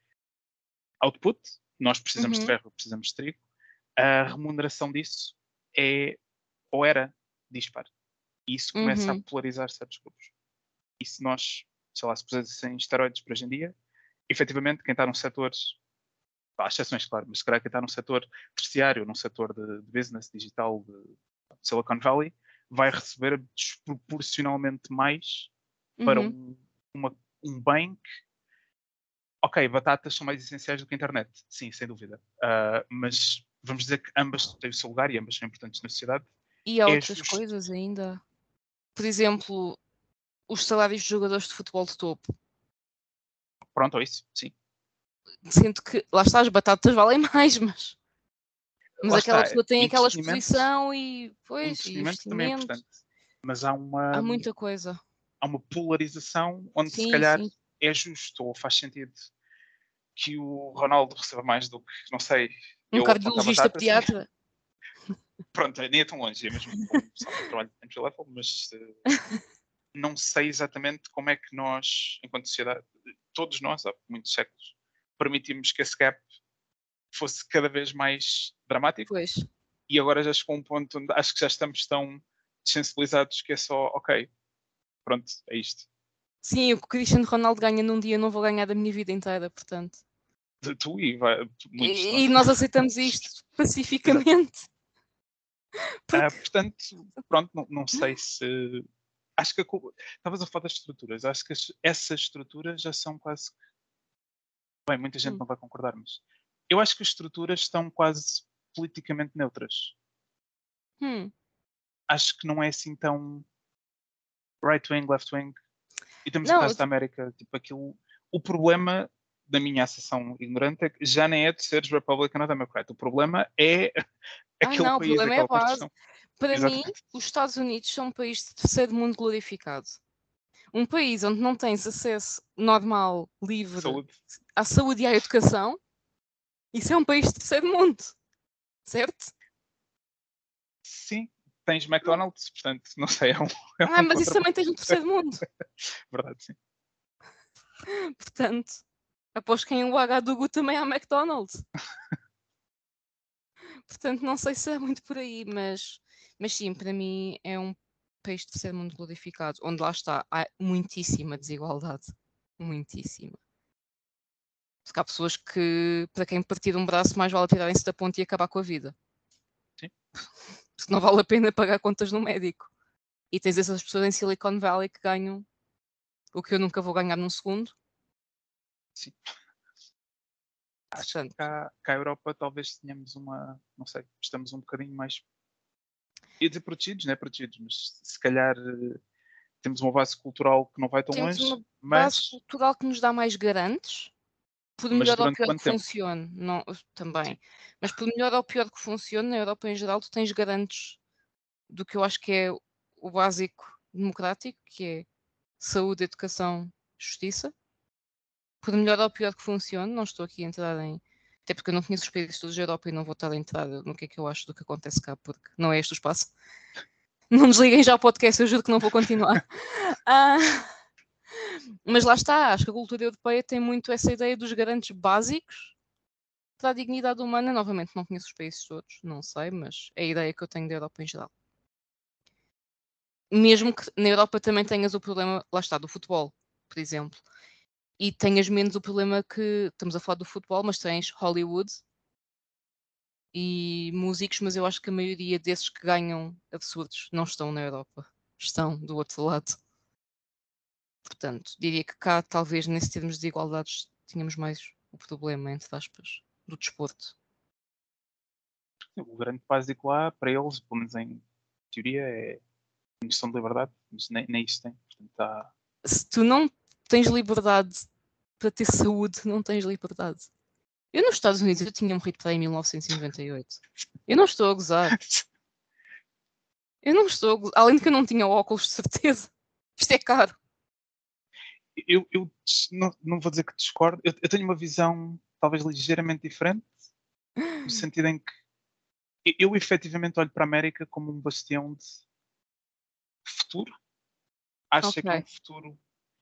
output, nós precisamos de Uhum, ferro, precisamos de trigo, a remuneração disso é ou era dispar. E isso começa a uhum, polarizar certos grupos. E se nós, sei lá, se pusessem esteroides para hoje em dia, efetivamente quem está num setor, há exceções, claro, mas se calhar quem está num setor terciário, num setor de, de business digital de Silicon Valley, vai receber desproporcionalmente mais para uhum. um, uma, um bem que, ok, batatas são mais essenciais do que a internet, sim, sem dúvida. Uh, mas vamos dizer que ambas têm o seu lugar e ambas são importantes na sociedade. E há É outras justo. coisas ainda. Por exemplo, os salários de jogadores de futebol de topo. Pronto, é isso, sim. Sinto que, lá está, as batatas valem mais, mas, mas Lá aquela está, pessoa tem aquela entretenimento, exposição e, o pois, e entretenimento também é investimento. importante, mas há Há uma, muita coisa. há uma polarização onde se Sim, calhar sim. é justo ou faz sentido que o Ronaldo receba mais do que, não sei, Um eu a plantar cardiologista batatas. pediatra. Pronto, nem é tão longe, é mesmo como pessoal que trabalha em entry level, mas uh, não sei exatamente como é que nós, enquanto sociedade, todos nós, há muitos séculos, permitimos que esse gap fosse cada vez mais dramático Pois. e agora já chegou a um ponto onde acho que já estamos tão desensibilizados que é só, ok, pronto, é isto. Sim, o que o Cristiano Ronaldo ganha num dia não vou ganhar da minha vida inteira, portanto. De tu e vai, muitos de E, nós. e nós aceitamos isto Exato. pacificamente. Ah, Porque. portanto, pronto, não, não sei se. Acho que a cu- estavas a falar das estruturas. Acho que as- essas estruturas já são quase. Bem, muita gente Hum, não vai concordar, mas eu acho que as estruturas estão quase politicamente neutras. hum. Acho que não é assim tão right-wing, left-wing. E temos o Não, caso da América, tipo aquilo. O problema da minha acessão ignorante é que já nem é de seres Republican ou Democrat. O problema é ah, aquele não, o país, problema é a aquela base. construção. Para mim, Exatamente. os Estados Unidos são um país de terceiro mundo glorificado. Um país onde não tens acesso normal, livre, Saúde. à saúde e à educação, isso é um país de terceiro mundo, certo? Sim, tens McDonald's, portanto, não sei, é um, é Ah, um mas isso também contraponto. tens no terceiro mundo. Verdade, sim. Portanto, após quem o Ouagadougou também há McDonald's. Portanto, não sei se é muito por aí, mas, mas sim, para mim é um país de terceiro mundo glorificado, onde lá está, há muitíssima desigualdade. Muitíssima. Porque há pessoas que, para quem partir um braço, mais vale tirarem-se da ponte e acabar com a vida. Sim, Porque não vale a pena pagar contas no médico. E tens essas pessoas em Silicon Valley que ganham o que eu nunca vou ganhar num segundo. sim. Acho que Portanto, cá, cá a Europa talvez tenhamos uma, não sei, estamos um bocadinho mais, ia dizer protegidos, não é protegidos, mas se calhar eh, temos uma base cultural que não vai tão temos longe, uma base mas, cultural que nos dá mais garantes, por mas melhor ou durante pior quanto que tempo? funcione, não, Sim, também. Mas por melhor ou pior que funcione, na Europa em geral, tu tens garantes do que eu acho que é o básico democrático, que é saúde, educação, justiça. Por melhor ou pior que funcione, não estou aqui a entrar em. Até porque eu não conheço os países todos da Europa e não vou estar a entrar no que é que eu acho do que acontece cá, porque não é este o espaço. Não desliguem já o podcast, eu juro que não vou continuar. Ah, mas lá está, acho que a cultura europeia tem muito essa ideia dos garantes básicos para a dignidade humana. Novamente, não conheço os países todos, não sei, mas é a ideia que eu tenho da Europa em geral. Mesmo que na Europa também tenhas o problema, lá está, do futebol, por exemplo, e tenhas menos o problema que estamos a falar do futebol, mas tens Hollywood e músicos, mas eu acho que a maioria desses que ganham absurdos não estão na Europa, estão do outro lado. Portanto, diria que cá, talvez, nesse termos de igualdades, tínhamos mais o problema, entre aspas, do desporto. O grande básico lá, para eles, pelo menos em teoria, é a noção de liberdade, mas nem, nem isso tem. Portanto, está... Se tu não tens liberdade para ter saúde, não tens liberdade. Eu nos Estados Unidos eu tinha morrido para aí em mil novecentos e noventa e oito. Eu não estou a gozar. Eu não estou a gozar. Além de que eu não tinha óculos, de certeza. Isto é caro. Eu, eu não, não vou dizer que discordo. Eu, eu tenho uma visão talvez ligeiramente diferente, no sentido em que eu, eu efetivamente olho para a América como um bastião de futuro. Acho Ok. que é um futuro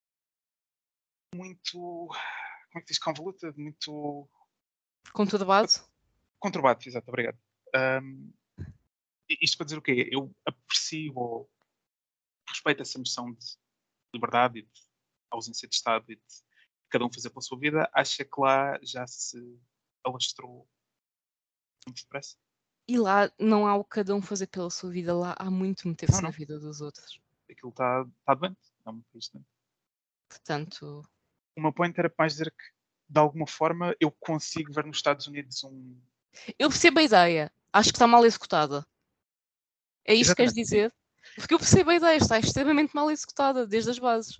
muito, como é que diz, convoluted, muito Conturbado? conturbado, exato, obrigado. Um, isto para dizer o quê? Eu aprecio ou respeito essa noção de liberdade e de ausência de Estado e de cada um fazer pela sua vida. Acho que lá já se alastrou muito depressa. E lá não há o que cada um fazer pela sua vida. Lá há muito Não, meter-se na não. vida dos outros. Aquilo está tá doente. Não me fiz doente. Portanto, O meu ponto era mais dizer que, de alguma forma, eu consigo ver nos Estados Unidos um. eu percebo a ideia. Acho que está mal executada. É isso que queres Exatamente, sim. dizer? Porque eu percebo a ideia. Está extremamente mal executada, desde as bases.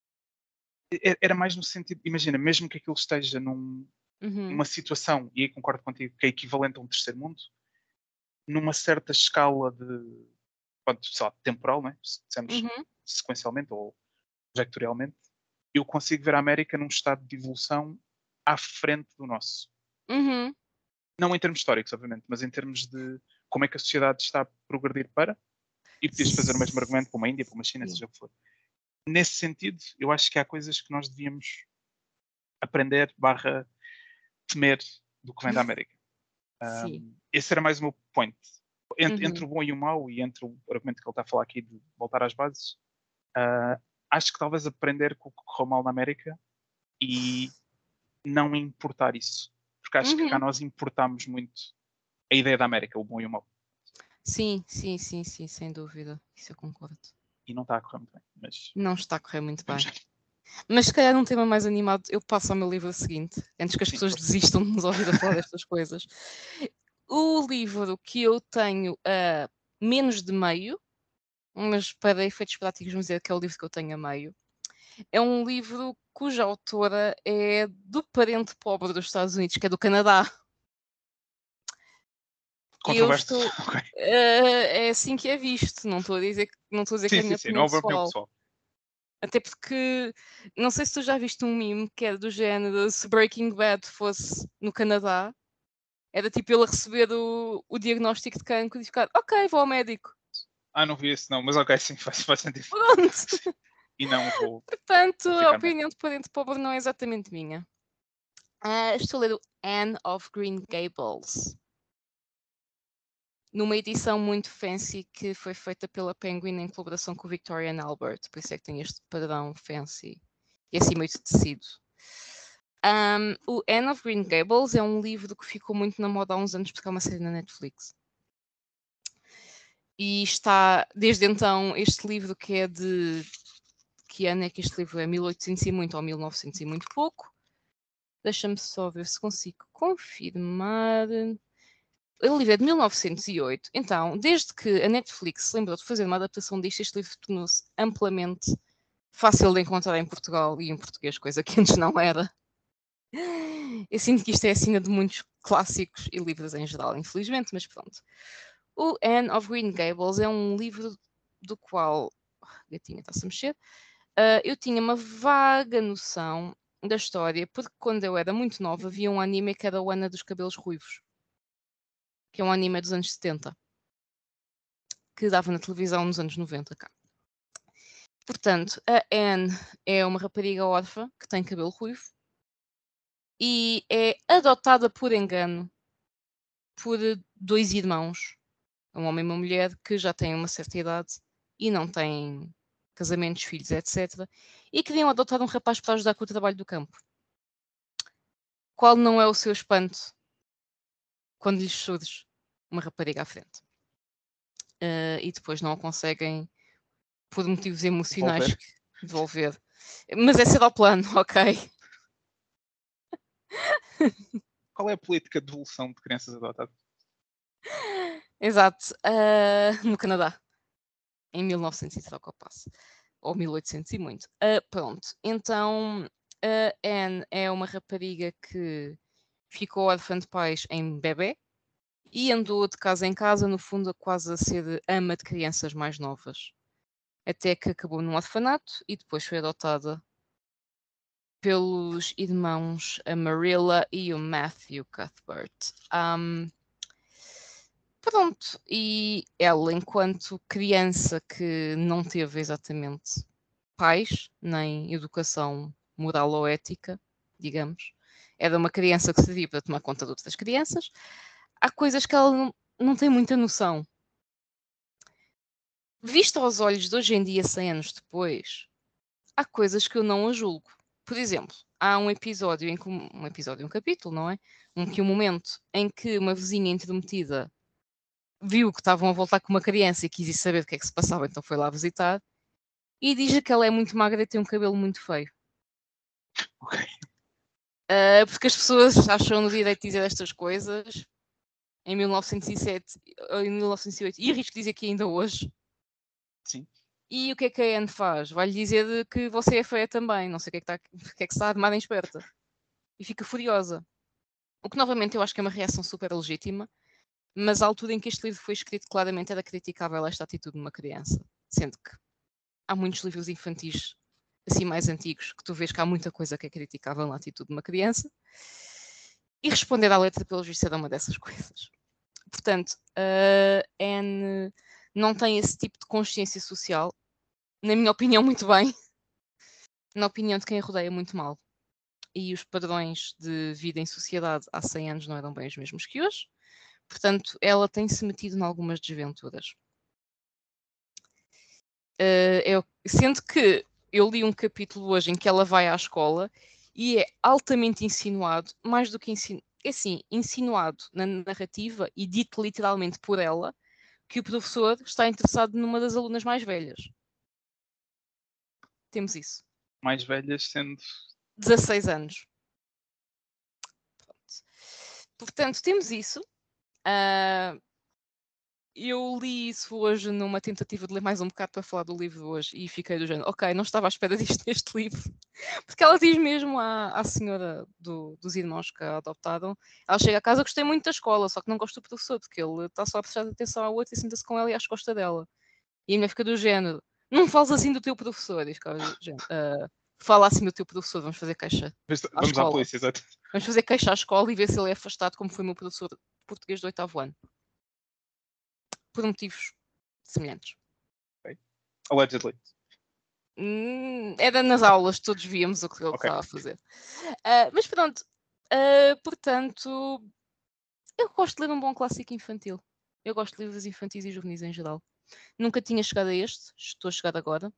E- Era mais no sentido, imagina, mesmo que aquilo esteja num, Uhum. numa situação, e aí concordo contigo, que é equivalente a um terceiro mundo, numa certa escala de, pronto, sei lá, temporal, né? Se dissermos Uhum. sequencialmente ou vectorialmente, eu consigo ver a América num estado de evolução à frente do nosso. Uhum. Não em termos históricos, obviamente, mas em termos de como é que a sociedade está a progredir para, e podias fazer o mesmo argumento para uma Índia, para uma China, Sim. seja o que for. Nesse sentido, eu acho que há coisas que nós devíamos aprender barra temer do que vem da América. Sim. Um, esse era mais o meu point. Entre, Uhum. entre o bom e o mau, e entre o argumento que ele está a falar aqui de voltar às bases, uh, acho que talvez aprender com o que correu mal na América e não importar isso. Porque acho que cá Uhum. nós importamos muito a ideia da América, o bom e o mau. Sim, sim, sim, sim, sem dúvida. Isso eu concordo. E não está a correr muito bem. Mas Não está a correr muito vamos bem. já. Mas se calhar num tema mais animado, eu passo ao meu livro seguinte, antes que as Sim, pessoas força. desistam de nos ouvir a falar destas coisas. O livro que eu tenho a menos de meio, mas para efeitos práticos vamos dizer que é o livro que eu tenho a meio, é um livro cuja autora é do parente pobre dos Estados Unidos, que é do Canadá. E eu Controverso. estou. Ok. eh, é assim que é visto, não estou a dizer, que- não estou a dizer que Sim, é a sim, minha sim. Não opinião houve opinião pessoal. pessoal. Até porque, não sei se tu já viste um meme que era do género, se Breaking Bad fosse no Canadá, era tipo ele a receber o, o diagnóstico de cancro e ficar, ok, vou ao médico. Ah, não vi esse não, mas ok, sim, faz, faz sentido. Pronto. E não vou, Portanto, vou a ficar melhor. opinião de parente pobre não é exatamente minha. Ah, estou a ler o Anne of Green Gables, numa edição muito fancy que foi feita pela Penguin em colaboração com o Victoria and Albert, por isso é que tem este padrão fancy e assim meio de tecido. Um, o Anne of Green Gables é um livro que ficou muito na moda há uns anos porque é uma série na Netflix. E está, desde então, este livro que é de... Que ano é que este livro é? mil e oitocentos e muito ou mil e novecentos e muito pouco. Deixa-me só ver se consigo confirmar. O livro é de mil novecentos e oito. Então, desde que a Netflix se lembrou de fazer uma adaptação disto, este livro tornou-se amplamente fácil de encontrar em Portugal e em português, coisa que antes não era. Eu sinto que isto é a sina de muitos clássicos e livros em geral, infelizmente, mas pronto. O Anne of Green Gables é um livro do qual... A gatinha está-se a mexer. Uh, eu tinha uma vaga noção da história, porque quando eu era muito nova havia um anime que era o Ana dos Cabelos Ruivos, que é um anime dos anos setenta, que dava na televisão nos anos noventa cá. Portanto, a Anne é uma rapariga órfã que tem cabelo ruivo e é adotada por engano por dois irmãos, um homem e uma mulher, que já têm uma certa idade e não têm casamentos, filhos, etcétera. E queriam adotar um rapaz para ajudar com o trabalho do campo. Qual não é o seu espanto quando lhes surge uma rapariga à frente? Uh, e depois não a conseguem, por motivos emocionais, Devolver. devolver. Mas é cedo ao plano, ok? Qual é a política de devolução de crianças adotadas? Exato, uh, no Canadá, em mil novecentos e tal que eu passo, ou mil e oitocentos e muito. Uh, pronto, então a Anne é uma rapariga que ficou órfã de pais em bebê e andou de casa em casa, no fundo, quase a ser ama de crianças mais novas. Até que acabou num orfanato e depois foi adotada pelos irmãos a Marilla e o Matthew Cuthbert. Um, pronto, e ela, enquanto criança que não teve exatamente pais, nem educação moral ou ética, digamos, era uma criança que servia para tomar conta de outras crianças, há coisas que ela não, não tem muita noção. Visto aos olhos de hoje em dia, cem anos depois, há coisas que eu não a julgo. Por exemplo, há um episódio, em que, um episódio, um capítulo, não é? Um que um momento em que uma vizinha intrometida viu que estavam a voltar com uma criança e quis ir saber o que é que se passava, então foi lá visitar, e diz que ela é muito magra e tem um cabelo muito feio. Ok. Uh, porque as pessoas acham no direito de dizer estas coisas em mil novecentos e sete, em mil novecentos e oito, e arrisco dizer que ainda hoje. Sim. E o que é que a Anne faz? Vai-lhe dizer que você é feia também, não sei o que é que está, o que é que está armada em esperta. E fica furiosa. O que, novamente, eu acho que é uma reação super legítima, mas a altura em que este livro foi escrito, claramente era criticável esta atitude de uma criança. Sendo que há muitos livros infantis, assim, mais antigos, que tu vês que há muita coisa que é criticável na atitude de uma criança. E responder à letra, pelo visto, era uma dessas coisas. Portanto, a Anne não tem esse tipo de consciência social, na minha opinião, muito bem. Na opinião de quem a rodeia, muito mal. E os padrões de vida em sociedade há cem anos não eram bem os mesmos que hoje. Portanto, ela tem-se metido em algumas desventuras. Uh, eu, sendo que eu li um capítulo hoje em que ela vai à escola e é altamente insinuado, mais do que insinuado, é assim, insinuado na narrativa e dito literalmente por ela, que o professor está interessado numa das alunas mais velhas. Temos isso. Mais velhas sendo... dezasseis anos. Pronto. Portanto, temos isso. Uh, eu li isso hoje numa tentativa de ler mais um bocado para falar do livro hoje e fiquei do género, ok, não estava à espera disto neste livro. Porque ela diz mesmo à, à senhora do, dos irmãos que a adoptaram, ela chega a casa, gostei muito da escola, só que não gosto do professor, porque ele está só a prestar atenção ao outro e senta-se com ela e acho que gosta dela. E a minha fica do género, não fales assim do teu professor. E ficava do género, uh, fala assim do teu professor, vamos fazer queixa à Vamos à escola. polícia, exato. Vamos fazer queixa à escola e ver se ele é afastado, como foi o meu professor de português do oitavo ano. Por motivos semelhantes. Okay. Allegedly. Hum, era nas aulas, todos víamos o que ele Okay. estava a fazer. Uh, mas pronto, uh, portanto, eu gosto de ler um bom clássico infantil. Eu gosto de livros infantis e juvenis em geral. Nunca tinha chegado a este, estou a chegar agora.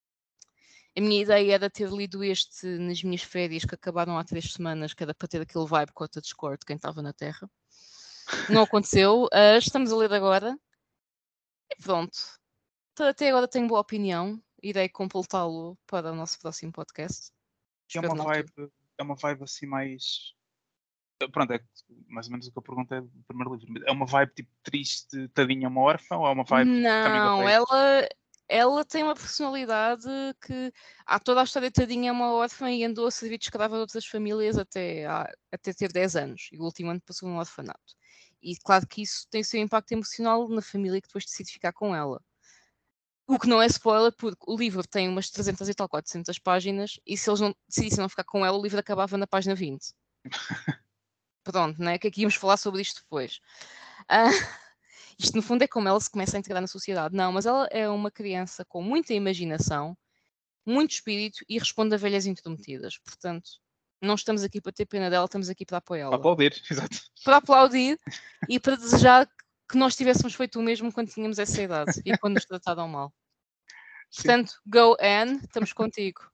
A minha ideia era ter lido este nas minhas férias, que acabaram há três semanas, que era para ter aquele vibe cota de Discord de quem estava na Terra. Não aconteceu. Uh, estamos a ler agora. E pronto. Até agora tenho boa opinião. Irei completá-lo para o nosso próximo podcast. É uma vibe, é uma vibe assim mais... Pronto, é mais ou menos o que eu perguntei do primeiro livro. É uma vibe tipo triste, tadinha, uma órfã, ou é uma vibe tipo Não, ela, ela tem uma personalidade que há toda a história tadinha é uma órfã e andou a servir de escrava de outras famílias até, até ter dez anos e o último ano passou num orfanato. E claro que isso tem o seu impacto emocional na família que depois decide ficar com ela. O que não é spoiler, porque o livro tem umas trezentas e tal, quatrocentas páginas, e se eles não decidissem não ficar com ela, o livro acabava na página vinte. Pronto, né? Que aqui íamos falar sobre isto depois. Uh, isto, no fundo, é como ela se começa a integrar na sociedade. Não, mas ela é uma criança com muita imaginação, muito espírito e responde a velhas intrometidas. Portanto, não estamos aqui para ter pena dela, estamos aqui para apoiá-la. Para aplaudir, exato. Para aplaudir e para desejar que nós tivéssemos feito o mesmo quando tínhamos essa idade e quando nos trataram mal. Portanto, sim. Go Anne, estamos contigo.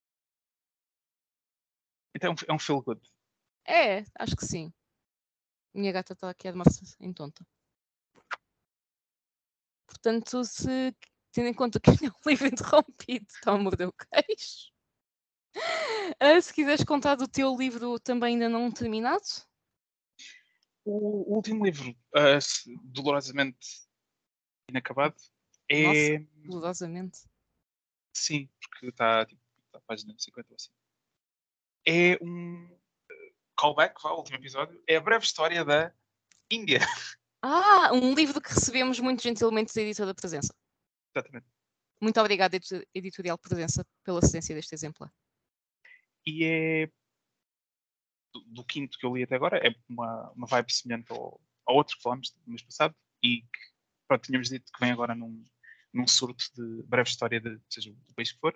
Então é um feel good. É, acho que sim. Minha gata está aqui a armar-se em tonta. Portanto, se tendo em conta que é um livro interrompido, está a morder o queixo. Uh, se quiseres contar do teu livro também ainda não terminado. O, o último livro, uh, se- dolorosamente inacabado, Nossa, é. dolorosamente. Sim, porque está tipo, tá a página cinquenta ou assim. É um callback, vá, ao último episódio. É a breve história da Índia. Ah, um livro que recebemos muito gentilmente da editora Presença. Exatamente. Muito obrigada, editor- editorial Presença, pela cedência deste exemplar. E é. Do, do quinto que eu li até agora, é uma, uma vibe semelhante ao, ao outro que falámos no mês passado e que, pronto, tínhamos dito que vem agora num, num surto de breve história de seja o país que for.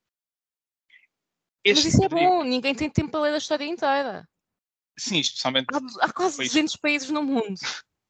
Mas Este isso é poderia. bom, ninguém tem tempo para ler a história inteira. Sim, especialmente Há, há quase país. duzentos países no mundo.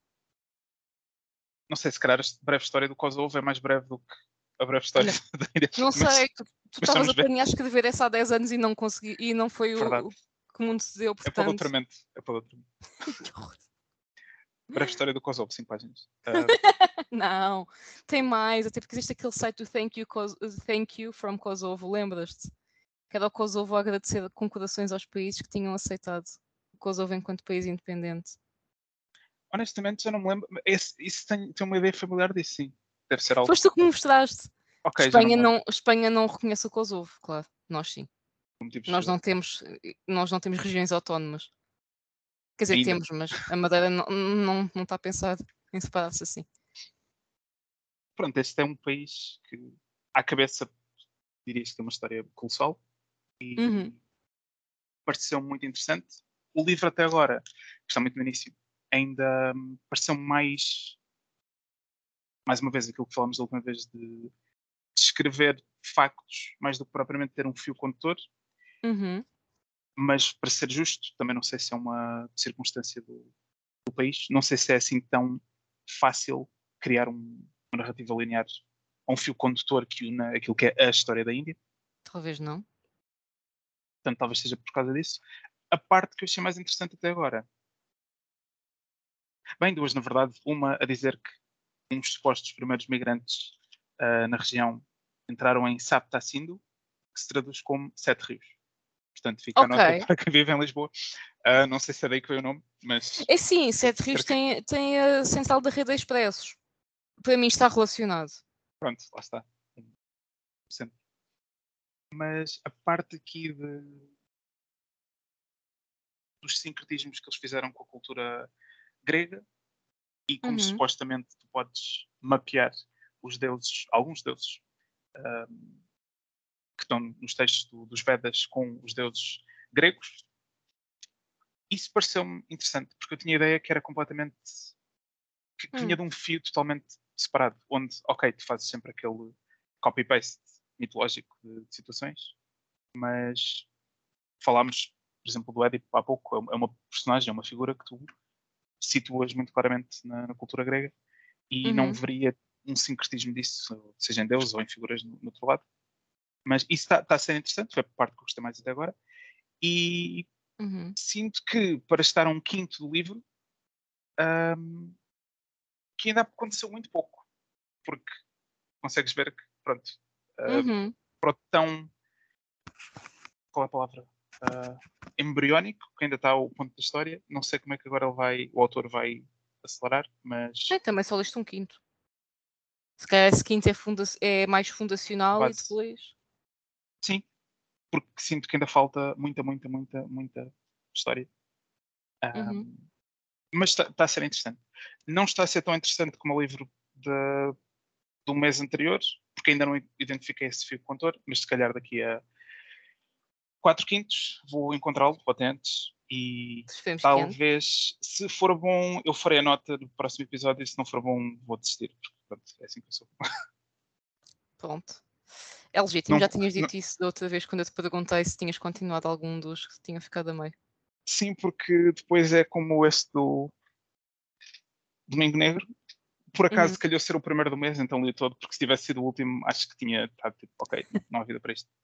Não sei, se calhar a breve história do Kosovo é mais breve do que a breve história Olha, da Índia. não Mas, sei, tu tu mas estavas estamos a bem. planear escrever essa há dez anos e não consegui, e não foi Verdade. o, o que o mundo se deu, É para portanto. doutoramento. É para doutoramento. Que horror. Breve história do Kosovo, cinco páginas. Uh, Não, tem mais, até porque existe aquele site do Thank You, Kos- Thank you from Kosovo, lembras-te? Que era o Kosovo a agradecer com corações aos países que tinham aceitado o Kosovo enquanto país independente. honestamente, já não me lembro. Esse, isso tem, tem uma ideia familiar disso, sim. Deve ser algo. Foste tu que me mostraste. Ok, já não Espanha me lembro. não, Espanha não reconhece o Kosovo, claro, nós sim. Por motivos, Nós uh, não temos, nós não temos regiões autónomas. Quer dizer, ainda. temos, mas a Madeira não, não, não está pensado em separar-se assim. Pronto, este é um país que, à cabeça, diria-se que tem uma história colossal e Uhum. pareceu muito interessante. O livro, até agora, que está muito no início, ainda hum, pareceu mais. Mais uma vez, aquilo que falámos da última vez de descrever factos mais do que propriamente ter um fio condutor, Uhum. mas para ser justo, também não sei se é uma circunstância do, do país, não sei se é assim tão fácil criar um, uma narrativa linear ou um fio condutor que una aquilo que é a história da Índia, Talvez não. portanto talvez seja por causa disso. A parte que eu achei mais interessante até agora, bem, duas na verdade, uma a dizer que uns supostos primeiros migrantes uh, na região entraram em Sapta Sindhu, que se traduz como Sete Rios. Portanto, fica a Ok. nota para quem vive em Lisboa. Uh, não sei se é daí que veio o nome, mas. É sim, Sete Rios cerca... tem, tem a central da rede de expressos. Para mim está relacionado. Pronto, lá está. Sempre. Mas a parte aqui de... dos sincretismos que eles fizeram com a cultura grega e como Uhum. supostamente tu podes mapear os deuses, alguns deuses um, que estão nos textos do, dos Vedas com os deuses gregos, isso pareceu-me interessante, porque eu tinha a ideia que era completamente que, que vinha Hum. de um fio totalmente separado, onde, ok, tu fazes sempre aquele copy-paste mitológico de, de situações, mas falámos, por exemplo, do Édipo há pouco, é uma personagem, é uma figura que tu situas muito claramente na, na cultura grega e não Uhum. veria um sincretismo disso, seja em Deus ou em figuras no, no outro lado. Mas isso está tá a ser interessante, foi a parte que eu gostei mais até agora. E Uhum. sinto que para estar a um quinto do livro, um, que ainda aconteceu muito pouco, porque consegues ver que, pronto, uh, Uhum. para o tão, qual é a palavra? Uh, embriónico, que ainda está ao ponto da história, não sei como é que agora ele vai, o autor vai acelerar, mas É, também só leste um quinto. Se calhar esse quinto é, funda é mais fundacional e base, depois. sim, porque sinto que ainda falta muita, muita, muita, muita história. Uhum. Um, mas está tá a ser interessante. Não está a ser tão interessante como o livro de, do mês anterior, porque ainda não identifiquei esse fio condutor, mas se calhar daqui a quatro quintos vou encontrá-lo, ou até antes, e Esperemos que antes. talvez, se for bom, eu farei a nota no próximo episódio, e se não for bom, vou desistir, porque pronto, é assim que eu sou. Pronto. É legítimo, Não, já tinhas não, dito isso da outra vez quando eu te perguntei se tinhas continuado algum dos que tinha ficado a meio. sim, porque depois é como este do Domingo Negro. Por Uhum. acaso calhou ser o primeiro do mês, então li todo, porque se tivesse sido o último, acho que tinha estado tipo, ok, não há vida para isto.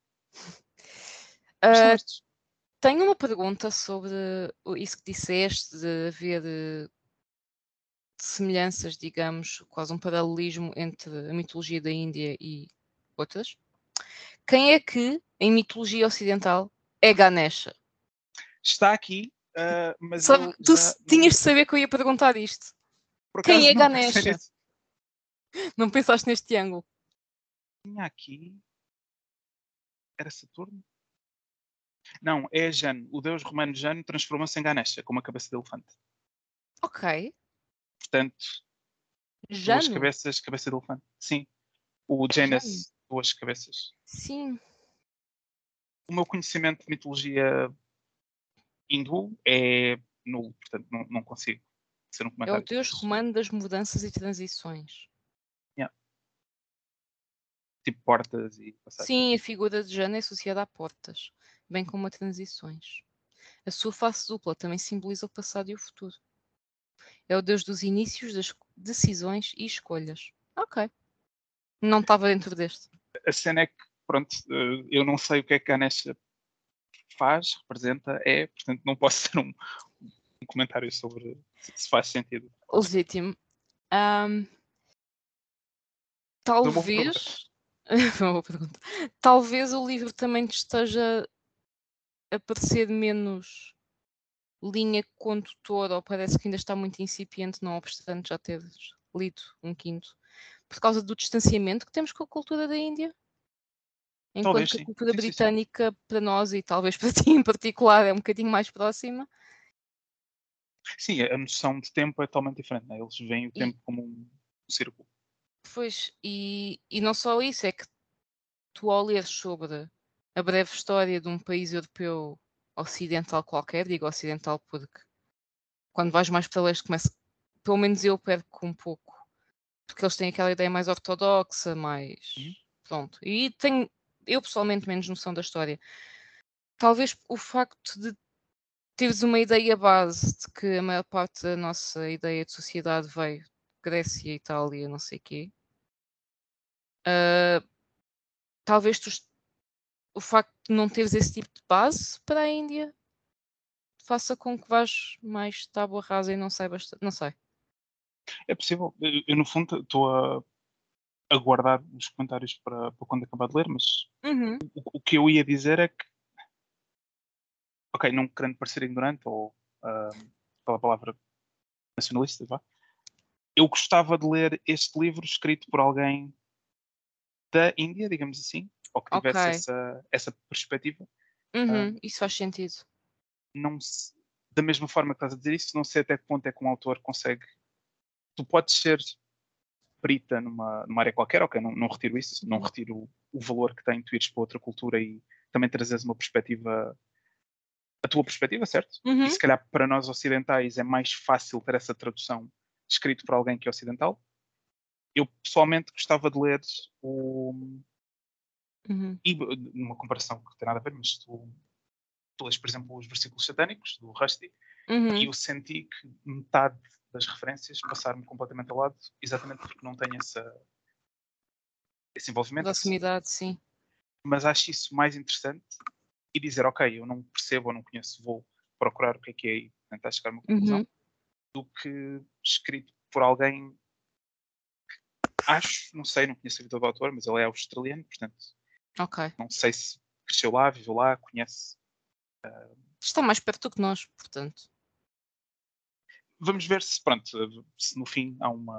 Mas são Uh, estes. tenho uma pergunta sobre isso que disseste, de haver uh, semelhanças, digamos, quase um paralelismo entre a mitologia da Índia e outras. Quem é que, em mitologia ocidental, é Ganesha? Está aqui Uh, mas Sabe, eu tu já tinhas não, de saber que eu ia perguntar isto. por Quem acaso é não pensei Ganesha? nisso. Não pensaste neste ângulo? Tinha aqui. Era Saturno? Não, é Jano. O deus romano Jano transformou-se em Ganesha, com uma cabeça de elefante. Ok. Portanto, duas Jano? cabeças, cabeça de elefante. Sim. O Jano. Janus, duas cabeças. Sim. O meu conhecimento de mitologia hindu é nulo, portanto não, não consigo ser um É o comentário. deus Mas, romano das mudanças e transições. yeah. Tipo portas e passagens. Sim, a figura de Jano é associada a portas, bem como a transições. A sua face dupla também simboliza o passado e o futuro. É o deus dos inícios, das decisões e escolhas. Ok. Não estava dentro deste. A cena é que, pronto, eh, eu não sei o que é que a Ganesha faz, representa, é, portanto não posso ter um, um comentário sobre se faz sentido. Legítimo. Ahm, Mas é uma boa pergunta. talvez. Foi uma boa pergunta. Talvez o livro também te esteja a parecer menos linha condutora, ou parece que ainda está muito incipiente, não obstante já teres lido um quinto, por causa do distanciamento que temos com a cultura da Índia. Enquanto Talvez que a sim. cultura Sim, sim, sim. britânica, para nós, e talvez para ti em particular, é um bocadinho mais próxima. Sim, a noção de tempo é totalmente diferente. Né? Eles veem o E, tempo como um círculo. pois, e, e não só isso, é que tu ao ler sobre a breve história de um país europeu ocidental qualquer, digo ocidental porque quando vais mais para leste começa, pelo menos eu perco um pouco, porque eles têm aquela ideia mais ortodoxa, mais Uhum. pronto. E tenho, eu pessoalmente, menos noção da história. Talvez o facto de teres uma ideia base de que a maior parte da nossa ideia de sociedade veio de Grécia, Itália, não sei o quê. Uh, talvez tu, o facto de não teres esse tipo de base para a Índia faça com que vás mais tábua rasa e não saibas, não sei. É possível. Eu, eu, no fundo, estou a, a guardar os comentários para, para quando acabar de ler, mas Uhum. o, o que eu ia dizer é que, ok, não querendo parecer ignorante ou uh, pela palavra nacionalista, vá, eu gostava de ler este livro escrito por alguém da Índia, digamos assim, ou que Ok. tivesse essa, essa perspectiva. Uh, Uhum. Isso faz sentido. não se, da mesma forma que estás a dizer isso, não sei até que ponto é que um autor consegue. Tu podes ser perita numa, numa área qualquer, ok, não, não retiro isso, não Uhum. retiro o, o valor que tem tu ires para outra cultura e também trazeres uma perspectiva, a tua perspectiva, certo? E Uhum. se calhar para nós ocidentais é mais fácil ter essa tradução escrito por alguém que é ocidental. Eu pessoalmente gostava de ler o. Uhum. E numa comparação que tem nada a ver, mas tu, tu lês, por exemplo, os versículos satânicos do Rushdie, e Uhum. eu senti que metade das referências passaram-me completamente ao lado, exatamente porque não tenho essa, esse envolvimento. Esse, Proximidade, sim. mas acho isso mais interessante e dizer, ok, eu não percebo ou não conheço, vou procurar o que é que é e tentar chegar a uma conclusão, Uhum. do que escrito por alguém, acho, não sei, não conheço a vida do autor, mas ele é australiano, portanto, Ok. não sei se cresceu lá, viveu lá, conhece. Está mais perto do que nós, portanto. Vamos ver se, pronto, se no fim há uma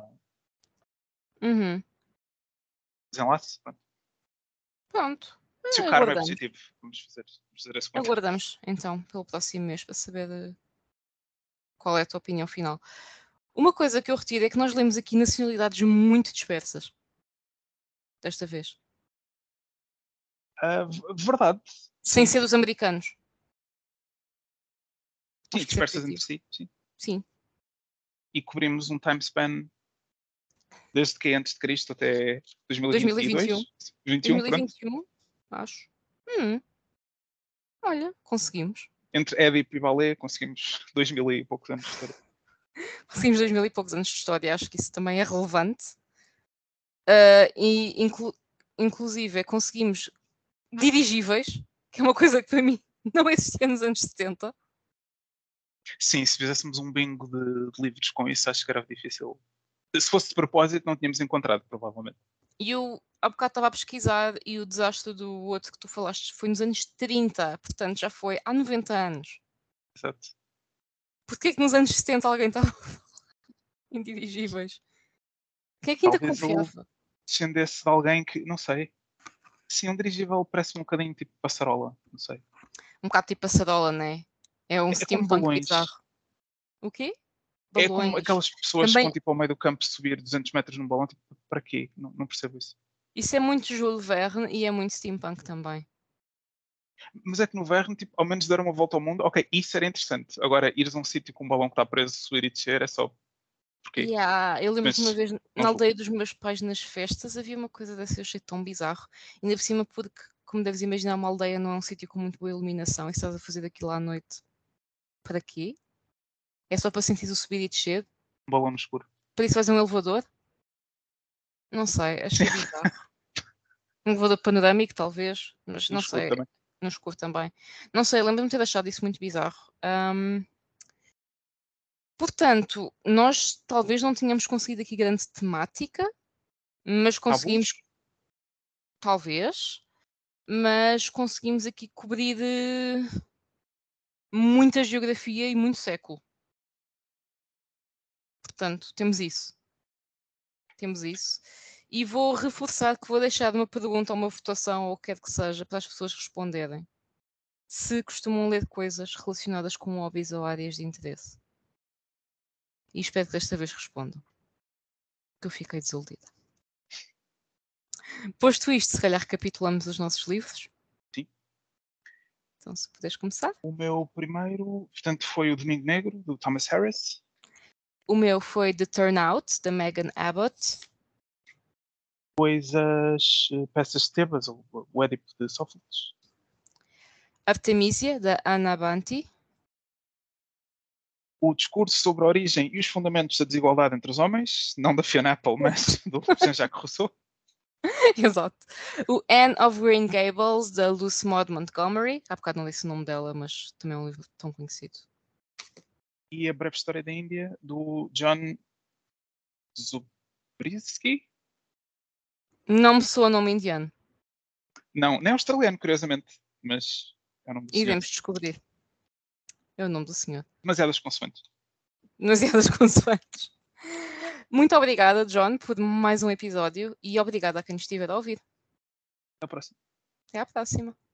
Uhum. desenlace. Pronto. Pronto. Se o Eh, karma é Aguardamos. positivo, vamos fazer, vamos fazer esse comentário. Aguardamos, então, pelo próximo mês para saber eh, qual é a tua opinião final. Uma coisa que eu retiro é que nós lemos aqui nacionalidades muito dispersas. Desta vez. Uh, verdade, Sem sim. ser os americanos. Sim, Acho que isso é dispersas entre positivo. si, sim. Sim. E cobrimos um time span desde que é antes de Cristo até dois mil e vinte e um. dois mil e vinte e dois, vinte e um, pronto. dois mil e vinte e um, acho. Hum, olha, conseguimos. Entre Édipo e Valé conseguimos dois mil e poucos anos de história. Conseguimos dois mil e poucos anos de história. Acho que isso também é relevante. Uh, e, inclu inclusive, conseguimos dirigíveis, que é uma coisa que para mim não existia nos anos setenta. Sim, se fizéssemos um bingo de, de livros com isso, acho que era difícil. Se fosse de propósito, não tínhamos encontrado, provavelmente. E eu há bocado estava a pesquisar e o desastre do outro que tu falaste foi nos anos trinta, portanto já foi há noventa anos. Exato. Porquê que nos anos setenta alguém estava em dirigíveis? Quem é que ainda Talvez eu confiava? descendesse de alguém que, não sei. Sim, um dirigível parece um bocadinho tipo passarola, não sei. Um bocado tipo passarola, né? É um É, é como steampunk balões. bizarro. O quê? É como Balões. aquelas pessoas Também, que vão tipo ao meio do campo subir duzentos metros num balão, tipo, para quê? Não, não percebo isso. isso é muito Jules Verne e é muito steampunk também. Mas é que no Verne, tipo, ao menos dar uma volta ao mundo, ok, isso era interessante. Agora, ires a um sítio com um balão que está preso, subir e descer, é só. Porquê? Yeah, eu lembro que uma Mas vez não na vou. aldeia dos meus pais, nas festas, havia uma coisa dessa, eu achei tão bizarro. Ainda por cima, porque, como deves imaginar, uma aldeia não é um sítio com muito boa iluminação e estás a fazer daquilo à noite. Para quê? É só para sentir o subir e descer? Um balão no escuro. Para isso vais a um elevador? Não sei, achei bizarro. Um elevador panorâmico, talvez, mas No não escuro sei, também. no escuro também. Não sei, lembro-me de ter achado isso muito bizarro. Ahm, portanto, nós talvez não tenhamos conseguido aqui grande temática, mas conseguimos, Cábulos? talvez, mas conseguimos aqui cobrir eh, muita geografia e muito século. Portanto, temos isso. Temos isso. E vou reforçar que vou deixar uma pergunta ou uma votação ou o que quer que seja para as pessoas responderem. Se costumam ler coisas relacionadas com hobbies ou áreas de interesse. E espero que desta vez respondam. Que eu fiquei desiludida. Posto isto, se calhar recapitulamos os nossos livros. Sim. Então, se puderes começar. O meu primeiro, portanto, foi o Domingo Negro, do Thomas Harris. O meu foi The Turnout, da Megan Abbott. Depois as uh, peças de Tebas, o, o Édipo de Sófocles. Artemisia, da Anna Banti. O discurso sobre a origem e os fundamentos da desigualdade entre os homens, não da Fiona Apple, mas do Jean-Jacques Rousseau. Exato. O Anne of Green Gables, da Lucy Maud Montgomery. Há bocado não disse o nome dela, mas também é um livro tão conhecido. E a Breve História da Índia, do John Zubrisky. Não me soa nome indiano. Não, nem australiano, curiosamente, mas é o nome do senhor. Iremos descobrir. É o nome do senhor. Demasiadas consoantes. Demasiadas consoantes. Muito obrigada, John, por mais um episódio e obrigada a quem nos estiver a ouvir. Até a próxima. Até à próxima.